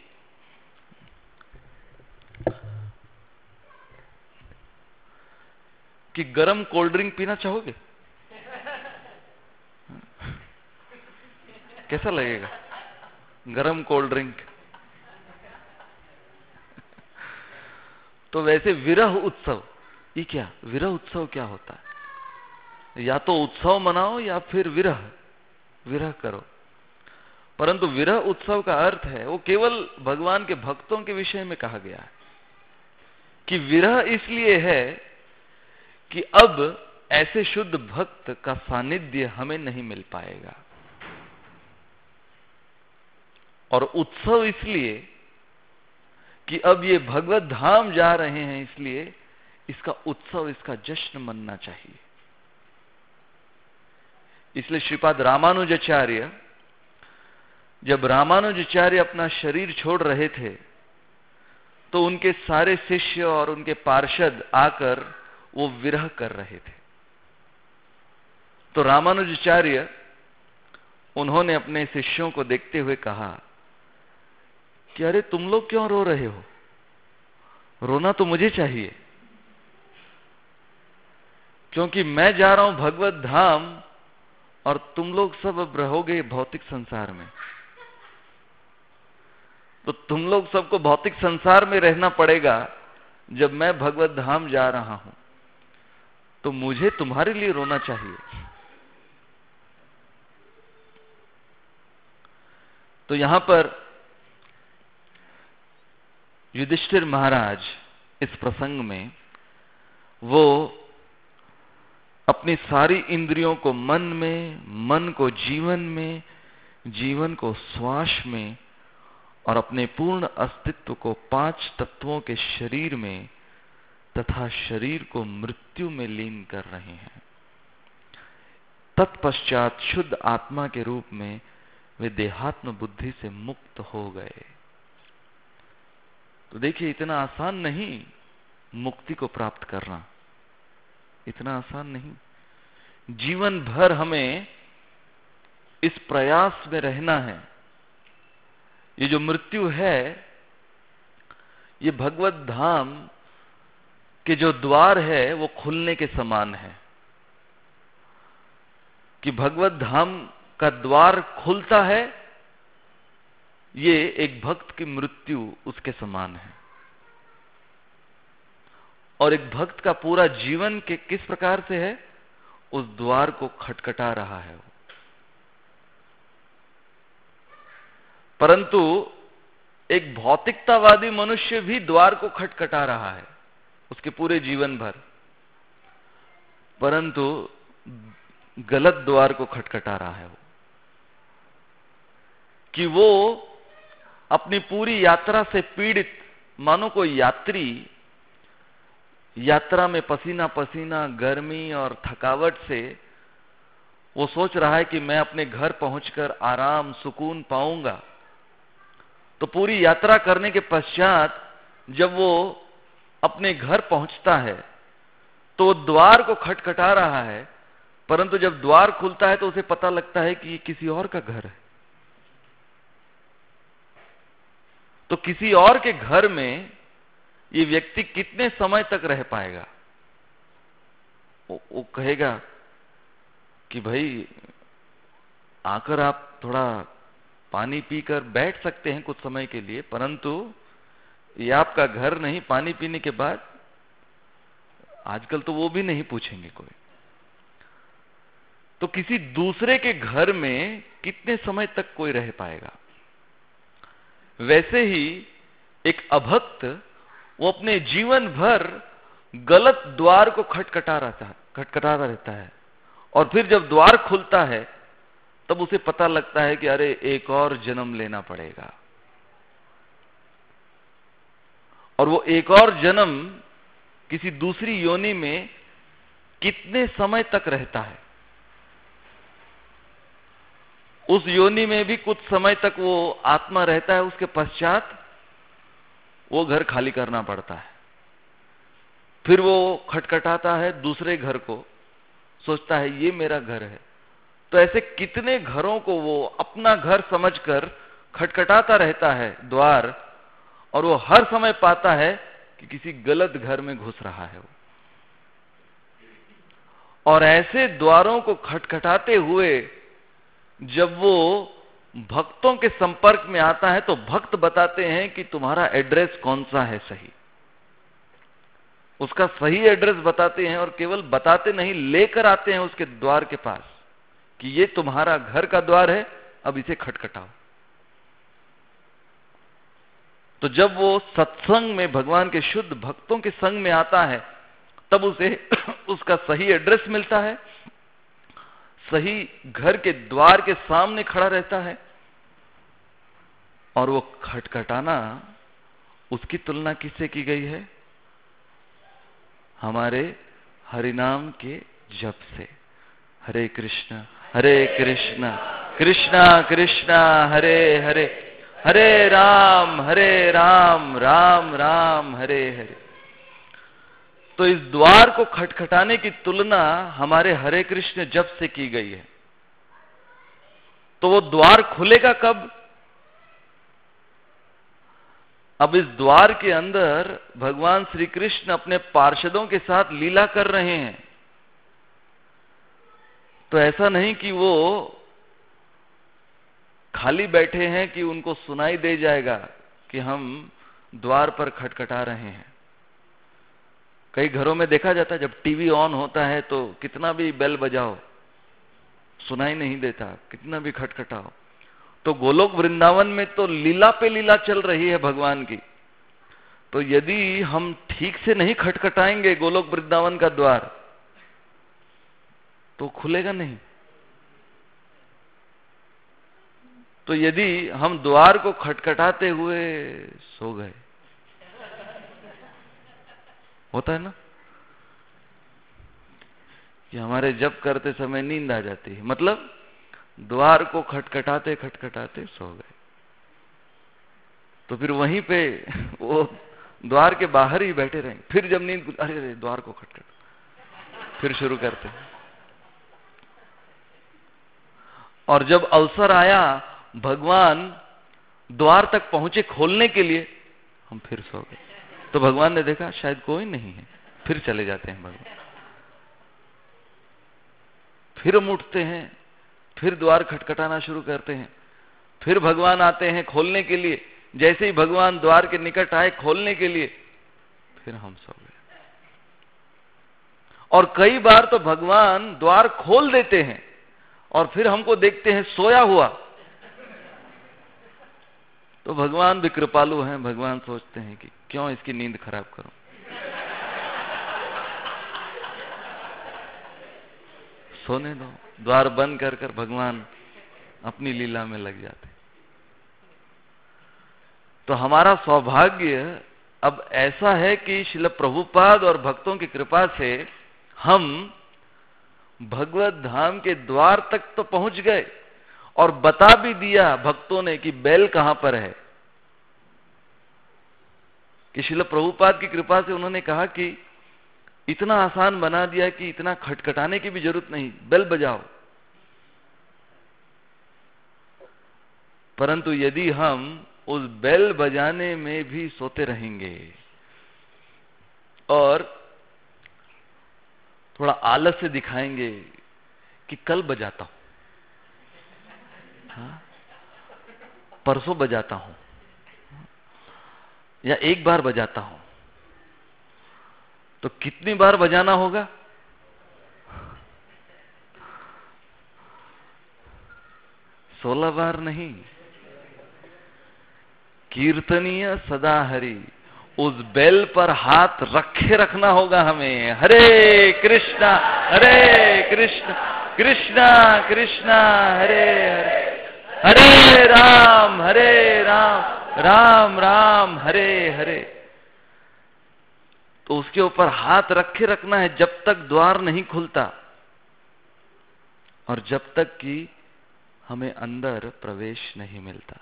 कि गरम कोल्ड ड्रिंक पीना चाहोगे, कैसा लगेगा? गरम कोल्ड ड्रिंक। तो वैसे विरह उत्सव, ये क्या? विरह उत्सव क्या होता है? या तो उत्सव मनाओ या फिर विरह विरह करो। परंतु विरह उत्सव का अर्थ है, वो केवल भगवान के भक्तों के विषय में कहा गया है कि विरह इसलिए है कि अब ऐसे शुद्ध भक्त का सानिध्य हमें नहीं मिल पाएगा, और उत्सव इसलिए कि अब ये भगवत धाम जा रहे हैं, इसलिए इसका उत्सव, इसका जश्न मनना चाहिए। इसलिए श्रीपाद रामानुजाचार्य, जब रामानुजाचार्य अपना शरीर छोड़ रहे थे तो उनके सारे शिष्य और उनके पार्षद आकर वो विरह कर रहे थे। तो रामानुजाचार्य, उन्होंने अपने शिष्यों को देखते हुए कहा कि अरे तुम लोग क्यों रो रहे हो? रोना तो मुझे चाहिए, क्योंकि मैं जा रहा हूं भगवत धाम और तुम लोग सब अब रहोगे भौतिक संसार में। तो तुम लोग सबको भौतिक संसार में रहना पड़ेगा। जब मैं भगवत धाम जा रहा हूं तो मुझे तुम्हारे लिए रोना चाहिए। तो यहां पर युधिष्ठिर महाराज इस प्रसंग में वो अपनी सारी इंद्रियों को मन में, मन को जीवन में, जीवन को श्वास में, और अपने पूर्ण अस्तित्व को पांच तत्वों के शरीर में तथा शरीर को मृत्यु में लीन कर रहे हैं। तत्पश्चात शुद्ध आत्मा के रूप में वे देहात्म बुद्धि से मुक्त हो गए। तो देखिए, इतना आसान नहीं मुक्ति को प्राप्त करना, इतना आसान नहीं। जीवन भर हमें इस प्रयास में रहना है। ये जो मृत्यु है, ये भगवत धाम के जो द्वार है वो खुलने के समान है, कि भगवत धाम का द्वार खुलता है, ये एक भक्त की मृत्यु उसके समान है। और एक भक्त का पूरा जीवन के किस प्रकार से है, उस द्वार को खटखटा रहा है वो। परंतु एक भौतिकतावादी मनुष्य भी द्वार को खटखटा रहा है उसके पूरे जीवन भर, परंतु गलत द्वार को खटखटा रहा है वो, कि वो अपनी पूरी यात्रा से पीड़ित, मानो कोई यात्री यात्रा में पसीना पसीना, गर्मी और थकावट से वो सोच रहा है कि मैं अपने घर पहुंचकर आराम सुकून पाऊंगा। तो पूरी यात्रा करने के पश्चात जब वो अपने घर पहुंचता है तो वो द्वार को खटखटा रहा है, परंतु जब द्वार खुलता है तो उसे पता लगता है कि ये किसी और का घर है। तो किसी और के घर में ये व्यक्ति कितने समय तक रह पाएगा? वो, वो कहेगा कि भाई आकर आप थोड़ा पानी पीकर बैठ सकते हैं कुछ समय के लिए, परंतु ये आपका घर नहीं। पानी पीने के बाद आजकल तो वो भी नहीं पूछेंगे कोई। तो किसी दूसरे के घर में कितने समय तक कोई रह पाएगा? वैसे ही एक अभक्त वो अपने जीवन भर गलत द्वार को खटखटा रहता है खटखटाता रहता है, और फिर जब द्वार खुलता है तब उसे पता लगता है कि अरे एक और जन्म लेना पड़ेगा। और वो एक और जन्म किसी दूसरी योनि में कितने समय तक रहता है? उस योनि में भी कुछ समय तक वो आत्मा रहता है, उसके पश्चात वो घर खाली करना पड़ता है। फिर वो खटखटाता है दूसरे घर को, सोचता है ये मेरा घर है। तो ऐसे कितने घरों को वो अपना घर समझकर खटखटाता रहता है द्वार, और वो हर समय पाता है कि किसी गलत घर में घुस रहा है वो। और ऐसे द्वारों को खटखटाते हुए जब वो भक्तों के संपर्क में आता है तो भक्त बताते हैं कि तुम्हारा एड्रेस कौन सा है सही। उसका सही एड्रेस बताते हैं, और केवल बताते नहीं, लेकर आते हैं उसके द्वार के पास कि ये तुम्हारा घर का द्वार है, अब इसे खटखटाओ। तो जब वो सत्संग में भगवान के शुद्ध भक्तों के संग में आता है तब उसे उसका सही एड्रेस मिलता है, सही घर के द्वार के सामने खड़ा रहता है, और वो खटखटाना उसकी तुलना किससे की गई है? हमारे हरिनाम के जप से। हरे कृष्ण हरे कृष्ण कृष्णा कृष्णा हरे हरे, हरे राम हरे राम राम राम हरे हरे। तो इस द्वार को खटखटाने की तुलना हमारे हरे कृष्ण जप से की गई है। तो वो द्वार खुलेगा कब? अब इस द्वार के अंदर भगवान श्री कृष्ण अपने पार्षदों के साथ लीला कर रहे हैं। तो ऐसा नहीं कि वो खाली बैठे हैं कि उनको सुनाई दे जाएगा कि हम द्वार पर खटखटा रहे हैं। कई घरों में देखा जाता है जब टीवी ऑन होता है तो कितना भी बेल बजाओ सुनाई नहीं देता, कितना भी खटखटाओ। तो गोलोक वृंदावन में तो लीला पे लीला चल रही है भगवान की। तो यदि हम ठीक से नहीं खटखटाएंगे गोलोक वृंदावन का द्वार तो खुलेगा नहीं। तो यदि हम द्वार को खटखटाते हुए सो गए, होता है ना कि हमारे जप करते समय नींद आ जाती है, मतलब द्वार को खटखटाते खटखटाते सो गए। तो फिर वहीं पे वो द्वार के बाहर ही बैठे रहेंगे। फिर जब नींद, अरे अरे द्वार को खटखट, फिर शुरू करते हैं। और जब अवसर आया, भगवान द्वार तक पहुंचे खोलने के लिए, हम फिर सो गए। तो भगवान ने देखा शायद कोई नहीं है, फिर चले जाते हैं भगवान। फिर हम उठते हैं, फिर द्वार खटखटाना शुरू करते हैं। फिर भगवान आते हैं खोलने के लिए। जैसे ही भगवान द्वार के निकट आए खोलने के लिए, फिर हम सो गए। और कई बार तो भगवान द्वार खोल देते हैं और फिर हमको देखते हैं सोया हुआ। तो भगवान भी कृपालु हैं, भगवान सोचते हैं कि क्यों इसकी नींद खराब करूं, सोने दो। द्वार बंद कर कर भगवान अपनी लीला में लग जाते। तो हमारा सौभाग्य अब ऐसा है कि श्रील प्रभुपाद और भक्तों की कृपा से हम भगवत धाम के द्वार तक तो पहुंच गए और बता भी दिया भक्तों ने कि बैल कहां पर है। कि श्रील प्रभुपाद की कृपा से उन्होंने कहा कि इतना आसान बना दिया कि इतना खटखटाने की भी जरूरत नहीं, बेल बजाओ। परंतु यदि हम उस बेल बजाने में भी सोते रहेंगे और थोड़ा आलस से दिखाएंगे कि कल बजाता हूं, हाँ, परसों बजाता हूं, या एक बार बजाता हूं, तो कितनी बार बजाना होगा? सोलह बार नहीं। कीर्तनीय सदा हरि, उस बेल पर हाथ रखे रखना होगा हमें। हरे कृष्णा हरे कृष्णा कृष्णा कृष्णा हरे हरे, हरे राम हरे राम राम राम हरे हरे। तो उसके ऊपर हाथ रखे रखना है जब तक द्वार नहीं खुलता और जब तक कि हमें अंदर प्रवेश नहीं मिलता।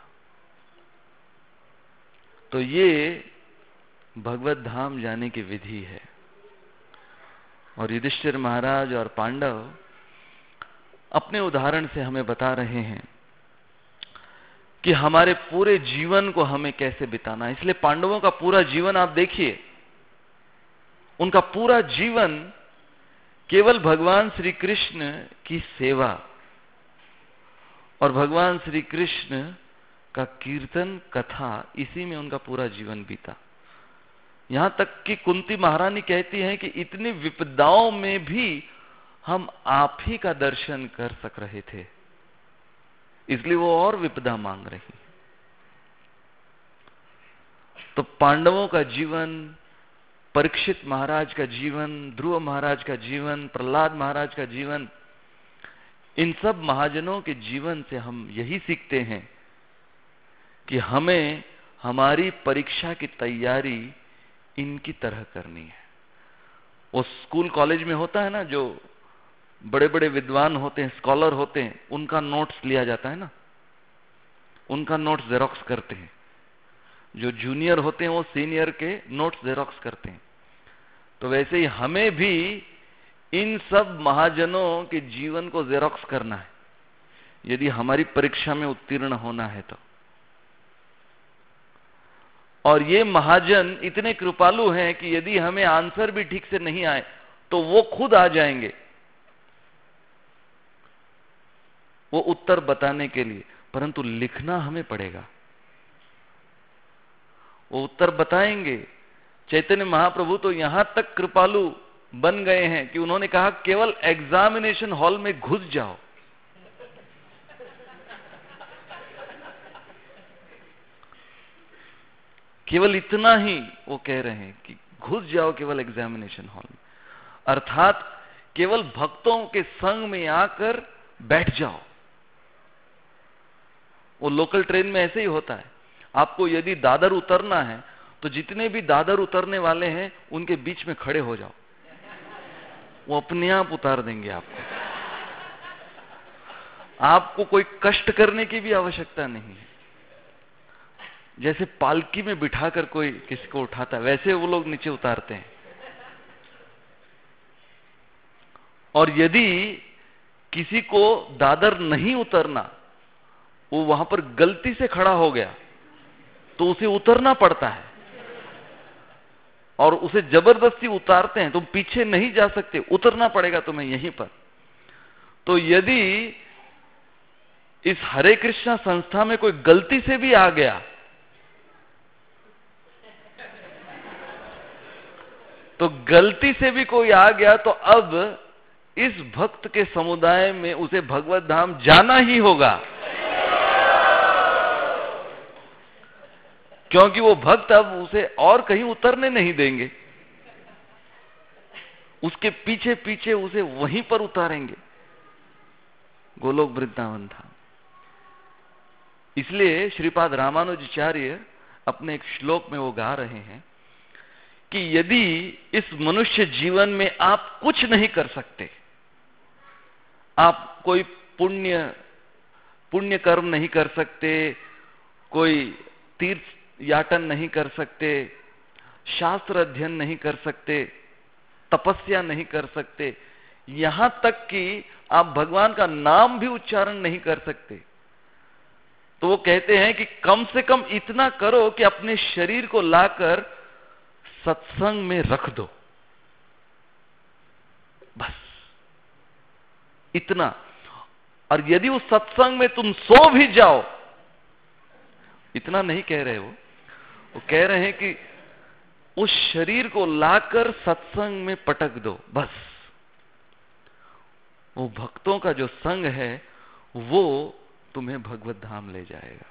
तो ये भगवत धाम जाने की विधि है। और युधिष्ठिर महाराज और पांडव अपने उदाहरण से हमें बता रहे हैं कि हमारे पूरे जीवन को हमें कैसे बिताना है। इसलिए पांडवों का पूरा जीवन आप देखिए, उनका पूरा जीवन केवल भगवान श्री कृष्ण की सेवा और भगवान श्री कृष्ण का कीर्तन कथा, इसी में उनका पूरा जीवन बीता। यहां तक कि कुंती महारानी कहती हैं कि इतनी विपदाओं में भी हम आप ही का दर्शन कर सक रहे थे, इसलिए वो और विपदा मांग रही। तो पांडवों का जीवन, परीक्षित महाराज का जीवन, ध्रुव महाराज का जीवन, प्रहलाद महाराज का जीवन, इन सब महाजनों के जीवन से हम यही सीखते हैं कि हमें हमारी परीक्षा की तैयारी इनकी तरह करनी है। वो स्कूल कॉलेज में होता है ना, जो बड़े बड़े विद्वान होते हैं, स्कॉलर होते हैं, उनका नोट्स लिया जाता है ना, उनका नोट्स जेरोक्स करते हैं। जो जूनियर होते हैं वो सीनियर के नोट्स जेरोक्स करते हैं। तो वैसे ही हमें भी इन सब महाजनों के जीवन को जेरोक्स करना है यदि हमारी परीक्षा में उत्तीर्ण होना है तो। और ये महाजन इतने कृपालु हैं कि यदि हमें आंसर भी ठीक से नहीं आए तो वो खुद आ जाएंगे वो उत्तर बताने के लिए, परंतु लिखना हमें पड़ेगा। वो उत्तर बताएंगे। चैतन्य महाप्रभु तो यहां तक कृपालु बन गए हैं कि उन्होंने कहा केवल एग्जामिनेशन हॉल में घुस जाओ, केवल इतना ही वो कह रहे हैं कि घुस जाओ केवल एग्जामिनेशन हॉल में, अर्थात केवल भक्तों के संग में आकर बैठ जाओ। वो लोकल ट्रेन में ऐसे ही होता है। आपको यदि दादर उतरना है तो जितने भी दादर उतरने वाले हैं उनके बीच में खड़े हो जाओ, वो अपने आप उतार देंगे आपको। आपको कोई कष्ट करने की भी आवश्यकता नहीं है। जैसे पालकी में बिठाकर कोई किसी को उठाता है, वैसे वो लोग नीचे उतारते हैं। और यदि किसी को दादर नहीं उतरना, वो वहां पर गलती से खड़ा हो गया, तो उसे उतरना पड़ता है और उसे जबरदस्ती उतारते हैं। तुम पीछे नहीं जा सकते, उतरना पड़ेगा तुम्हें यहीं पर। तो यदि इस हरे कृष्णा संस्था में कोई गलती से भी आ गया, तो गलती से भी कोई आ गया, तो अब इस भक्त के समुदाय में उसे भगवत धाम जाना ही होगा, क्योंकि वो भक्त अब उसे और कहीं उतरने नहीं देंगे, उसके पीछे पीछे उसे वहीं पर उतारेंगे, गोलोक वृंदावन धाम। इसलिए श्रीपाद रामानुजाचार्य अपने एक श्लोक में वो गा रहे हैं कि यदि इस मनुष्य जीवन में आप कुछ नहीं कर सकते, आप कोई पुण्य पुण्य कर्म नहीं कर सकते, कोई तीर्थ याटन नहीं कर सकते, शास्त्र अध्ययन नहीं कर सकते, तपस्या नहीं कर सकते, यहां तक कि आप भगवान का नाम भी उच्चारण नहीं कर सकते, तो वो कहते हैं कि कम से कम इतना करो कि अपने शरीर को लाकर सत्संग में रख दो, बस इतना। और यदि उस सत्संग में तुम सो भी जाओ, इतना नहीं कह रहे वो वो कह रहे हैं कि उस शरीर को लाकर सत्संग में पटक दो, बस। वो भक्तों का जो संग है वो तुम्हें भगवत धाम ले जाएगा।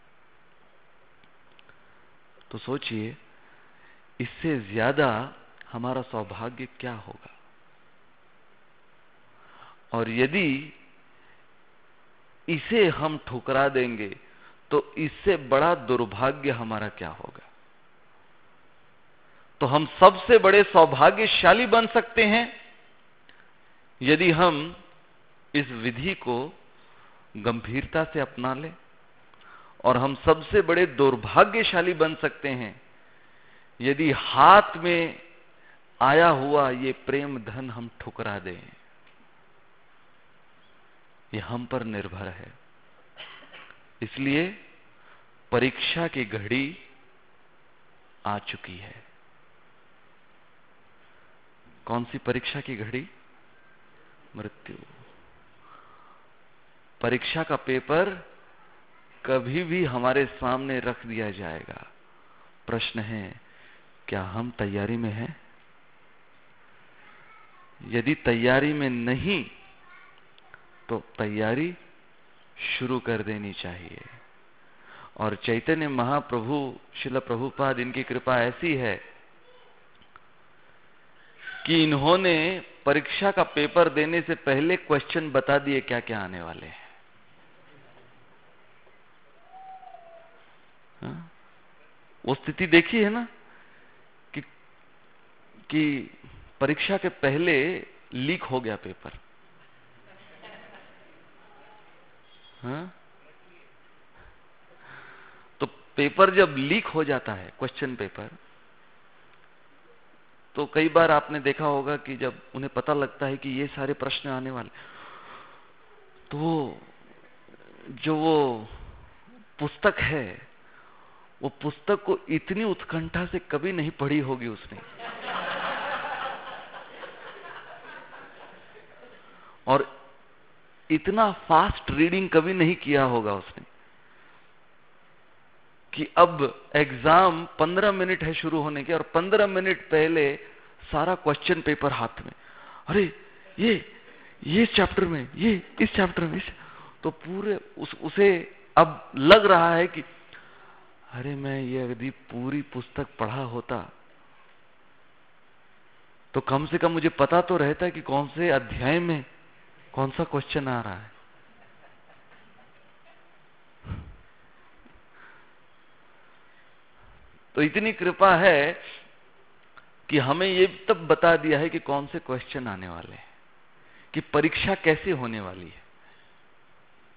तो सोचिए, इससे ज्यादा हमारा सौभाग्य क्या होगा। और यदि इसे हम ठुकरा देंगे तो इससे बड़ा दुर्भाग्य हमारा क्या होगा। तो हम सबसे बड़े सौभाग्यशाली बन सकते हैं यदि हम इस विधि को गंभीरता से अपना लें, और हम सबसे बड़े दुर्भाग्यशाली बन सकते हैं यदि हाथ में आया हुआ ये प्रेम धन हम ठुकरा दें। ये हम पर निर्भर है। इसलिए परीक्षा की घड़ी आ चुकी है। कौन सी परीक्षा की घड़ी? मृत्यु। परीक्षा का पेपर कभी भी हमारे सामने रख दिया जाएगा। प्रश्न है, क्या हम तैयारी में हैं? यदि तैयारी में नहीं तो तैयारी शुरू कर देनी चाहिए। और चैतन्य महाप्रभु श्रील प्रभुपाद, इनकी कृपा ऐसी है कि इन्होंने परीक्षा का पेपर देने से पहले क्वेश्चन बता दिए क्या क्या आने वाले हैं। हाँ? वो स्थिति देखी है ना कि कि परीक्षा के पहले लीक हो गया पेपर। हाँ? तो पेपर जब लीक हो जाता है, क्वेश्चन पेपर, तो कई बार आपने देखा होगा कि जब उन्हें पता लगता है कि ये सारे प्रश्न आने वाले, तो वो जो वो पुस्तक है, वो पुस्तक को इतनी उत्कंठा से कभी नहीं पढ़ी होगी उसने, और इतना फास्ट रीडिंग कभी नहीं किया होगा उसने कि अब एग्जाम पंद्रह मिनट है शुरू होने के, और पंद्रह मिनट पहले सारा क्वेश्चन पेपर हाथ में। अरे ये ये चैप्टर में, ये इस चैप्टर में, तो पूरे उस, उसे अब लग रहा है कि अरे मैं ये यदि पूरी पुस्तक पढ़ा होता तो कम से कम मुझे पता तो रहता कि कौन से अध्याय में कौन सा क्वेश्चन आ रहा है। तो इतनी कृपा है कि हमें ये तब बता दिया है कि कौन से क्वेश्चन आने वाले हैं, कि परीक्षा कैसे होने वाली है।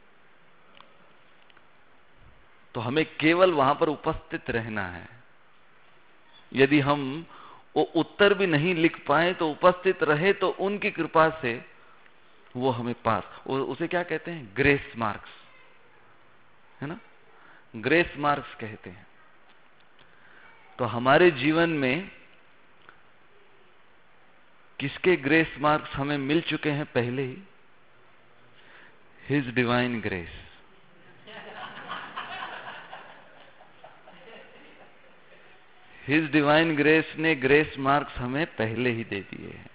तो हमें केवल वहां पर उपस्थित रहना है। यदि हम वो उत्तर भी नहीं लिख पाए तो उपस्थित रहे तो उनकी कृपा से वो हमें पास, उसे क्या कहते हैं, ग्रेस मार्क्स, है ना, ग्रेस मार्क्स कहते हैं। तो हमारे जीवन में किसके ग्रेस मार्क्स हमें मिल चुके हैं पहले ही? His divine grace. His divine grace ने ग्रेस मार्क्स हमें पहले ही दे दिए हैं।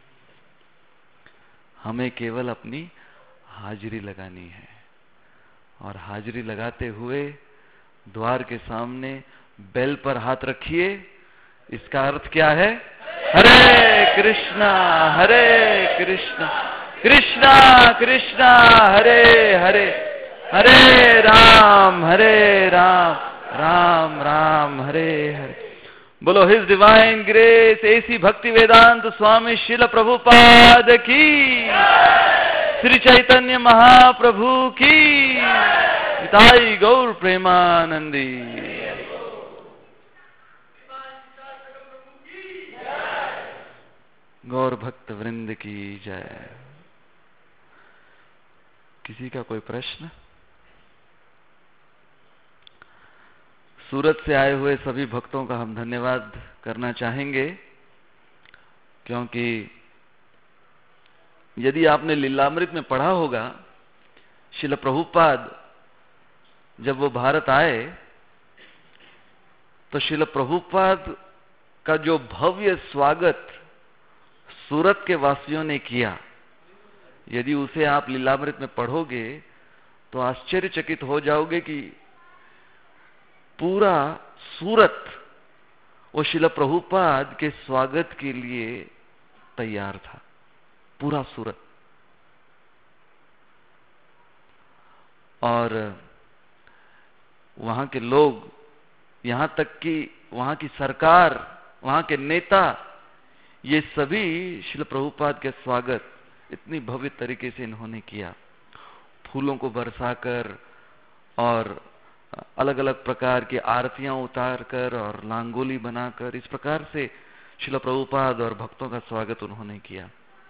हमें केवल अपनी हाजिरी लगानी है, और हाजिरी लगाते हुए द्वार के सामने बेल पर हाथ रखिए। इसका अर्थ क्या है? हरे कृष्णा हरे कृष्णा कृष्णा कृष्णा हरे हरे, हरे राम हरे राम राम राम हरे हरे। बोलो हिज डिवाइन ग्रेस एसी भक्ति वेदांत स्वामी शिल प्रभुपाद की, श्री चैतन्य महाप्रभु की, निताई गौर प्रेमानंदी। गौर भक्त वृंद की जय। किसी का कोई प्रश्न? सूरत से आए हुए सभी भक्तों का हम धन्यवाद करना चाहेंगे, क्योंकि यदि आपने लीलामृत में पढ़ा होगा, श्रील प्रभुपाद जब वो भारत आए तो श्रील प्रभुपाद का जो भव्य स्वागत सूरत के वासियों ने किया, यदि उसे आप लीलामृत में पढ़ोगे तो आश्चर्यचकित हो जाओगे कि पूरा सूरत वो श्रील प्रभुपाद के स्वागत के लिए तैयार था, पूरा सूरत। और वहां के लोग, यहां तक कि वहां की सरकार, वहां के नेता, ये सभी श्रील प्रभुपाद के स्वागत इतनी भव्य तरीके से इन्होंने किया, फूलों को बरसाकर और अलग अलग प्रकार की आरतियां उतारकर और लांगोली बनाकर, इस प्रकार से श्रील प्रभुपाद और भक्तों का स्वागत उन्होंने किया।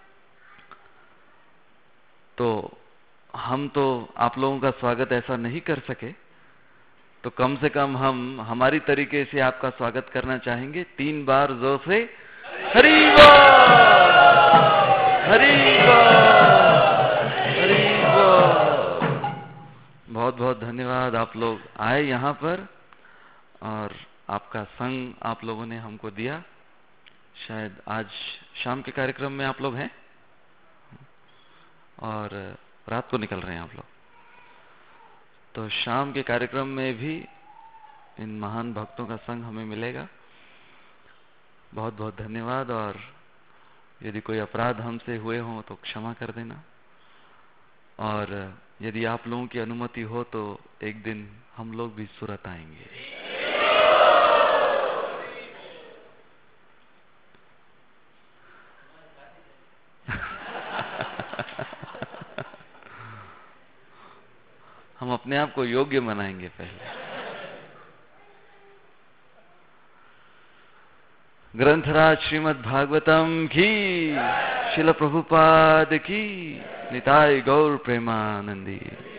तो हम तो आप लोगों का स्वागत ऐसा नहीं कर सके, तो कम से कम हम हमारी तरीके से आपका स्वागत करना चाहेंगे। तीन बार जोर से हरि बोल, हरि बोल, हरि बोल। बहुत बहुत धन्यवाद, आप लोग आए यहाँ पर और आपका संग आप लोगों ने हमको दिया। शायद आज शाम के कार्यक्रम में आप लोग हैं और रात को निकल रहे हैं आप लोग, तो शाम के कार्यक्रम में भी इन महान भक्तों का संग हमें मिलेगा। बहुत बहुत धन्यवाद, और यदि कोई अपराध हमसे हुए हों तो क्षमा कर देना, और यदि आप लोगों की अनुमति हो तो एक दिन हम लोग भी सूरत आएंगे। हम अपने आप को योग्य बनाएंगे पहले। ग्रंथराज श्रीमद् भागवतम की, श्रील प्रभुपाद की, निताई गौर प्रेमानंदी।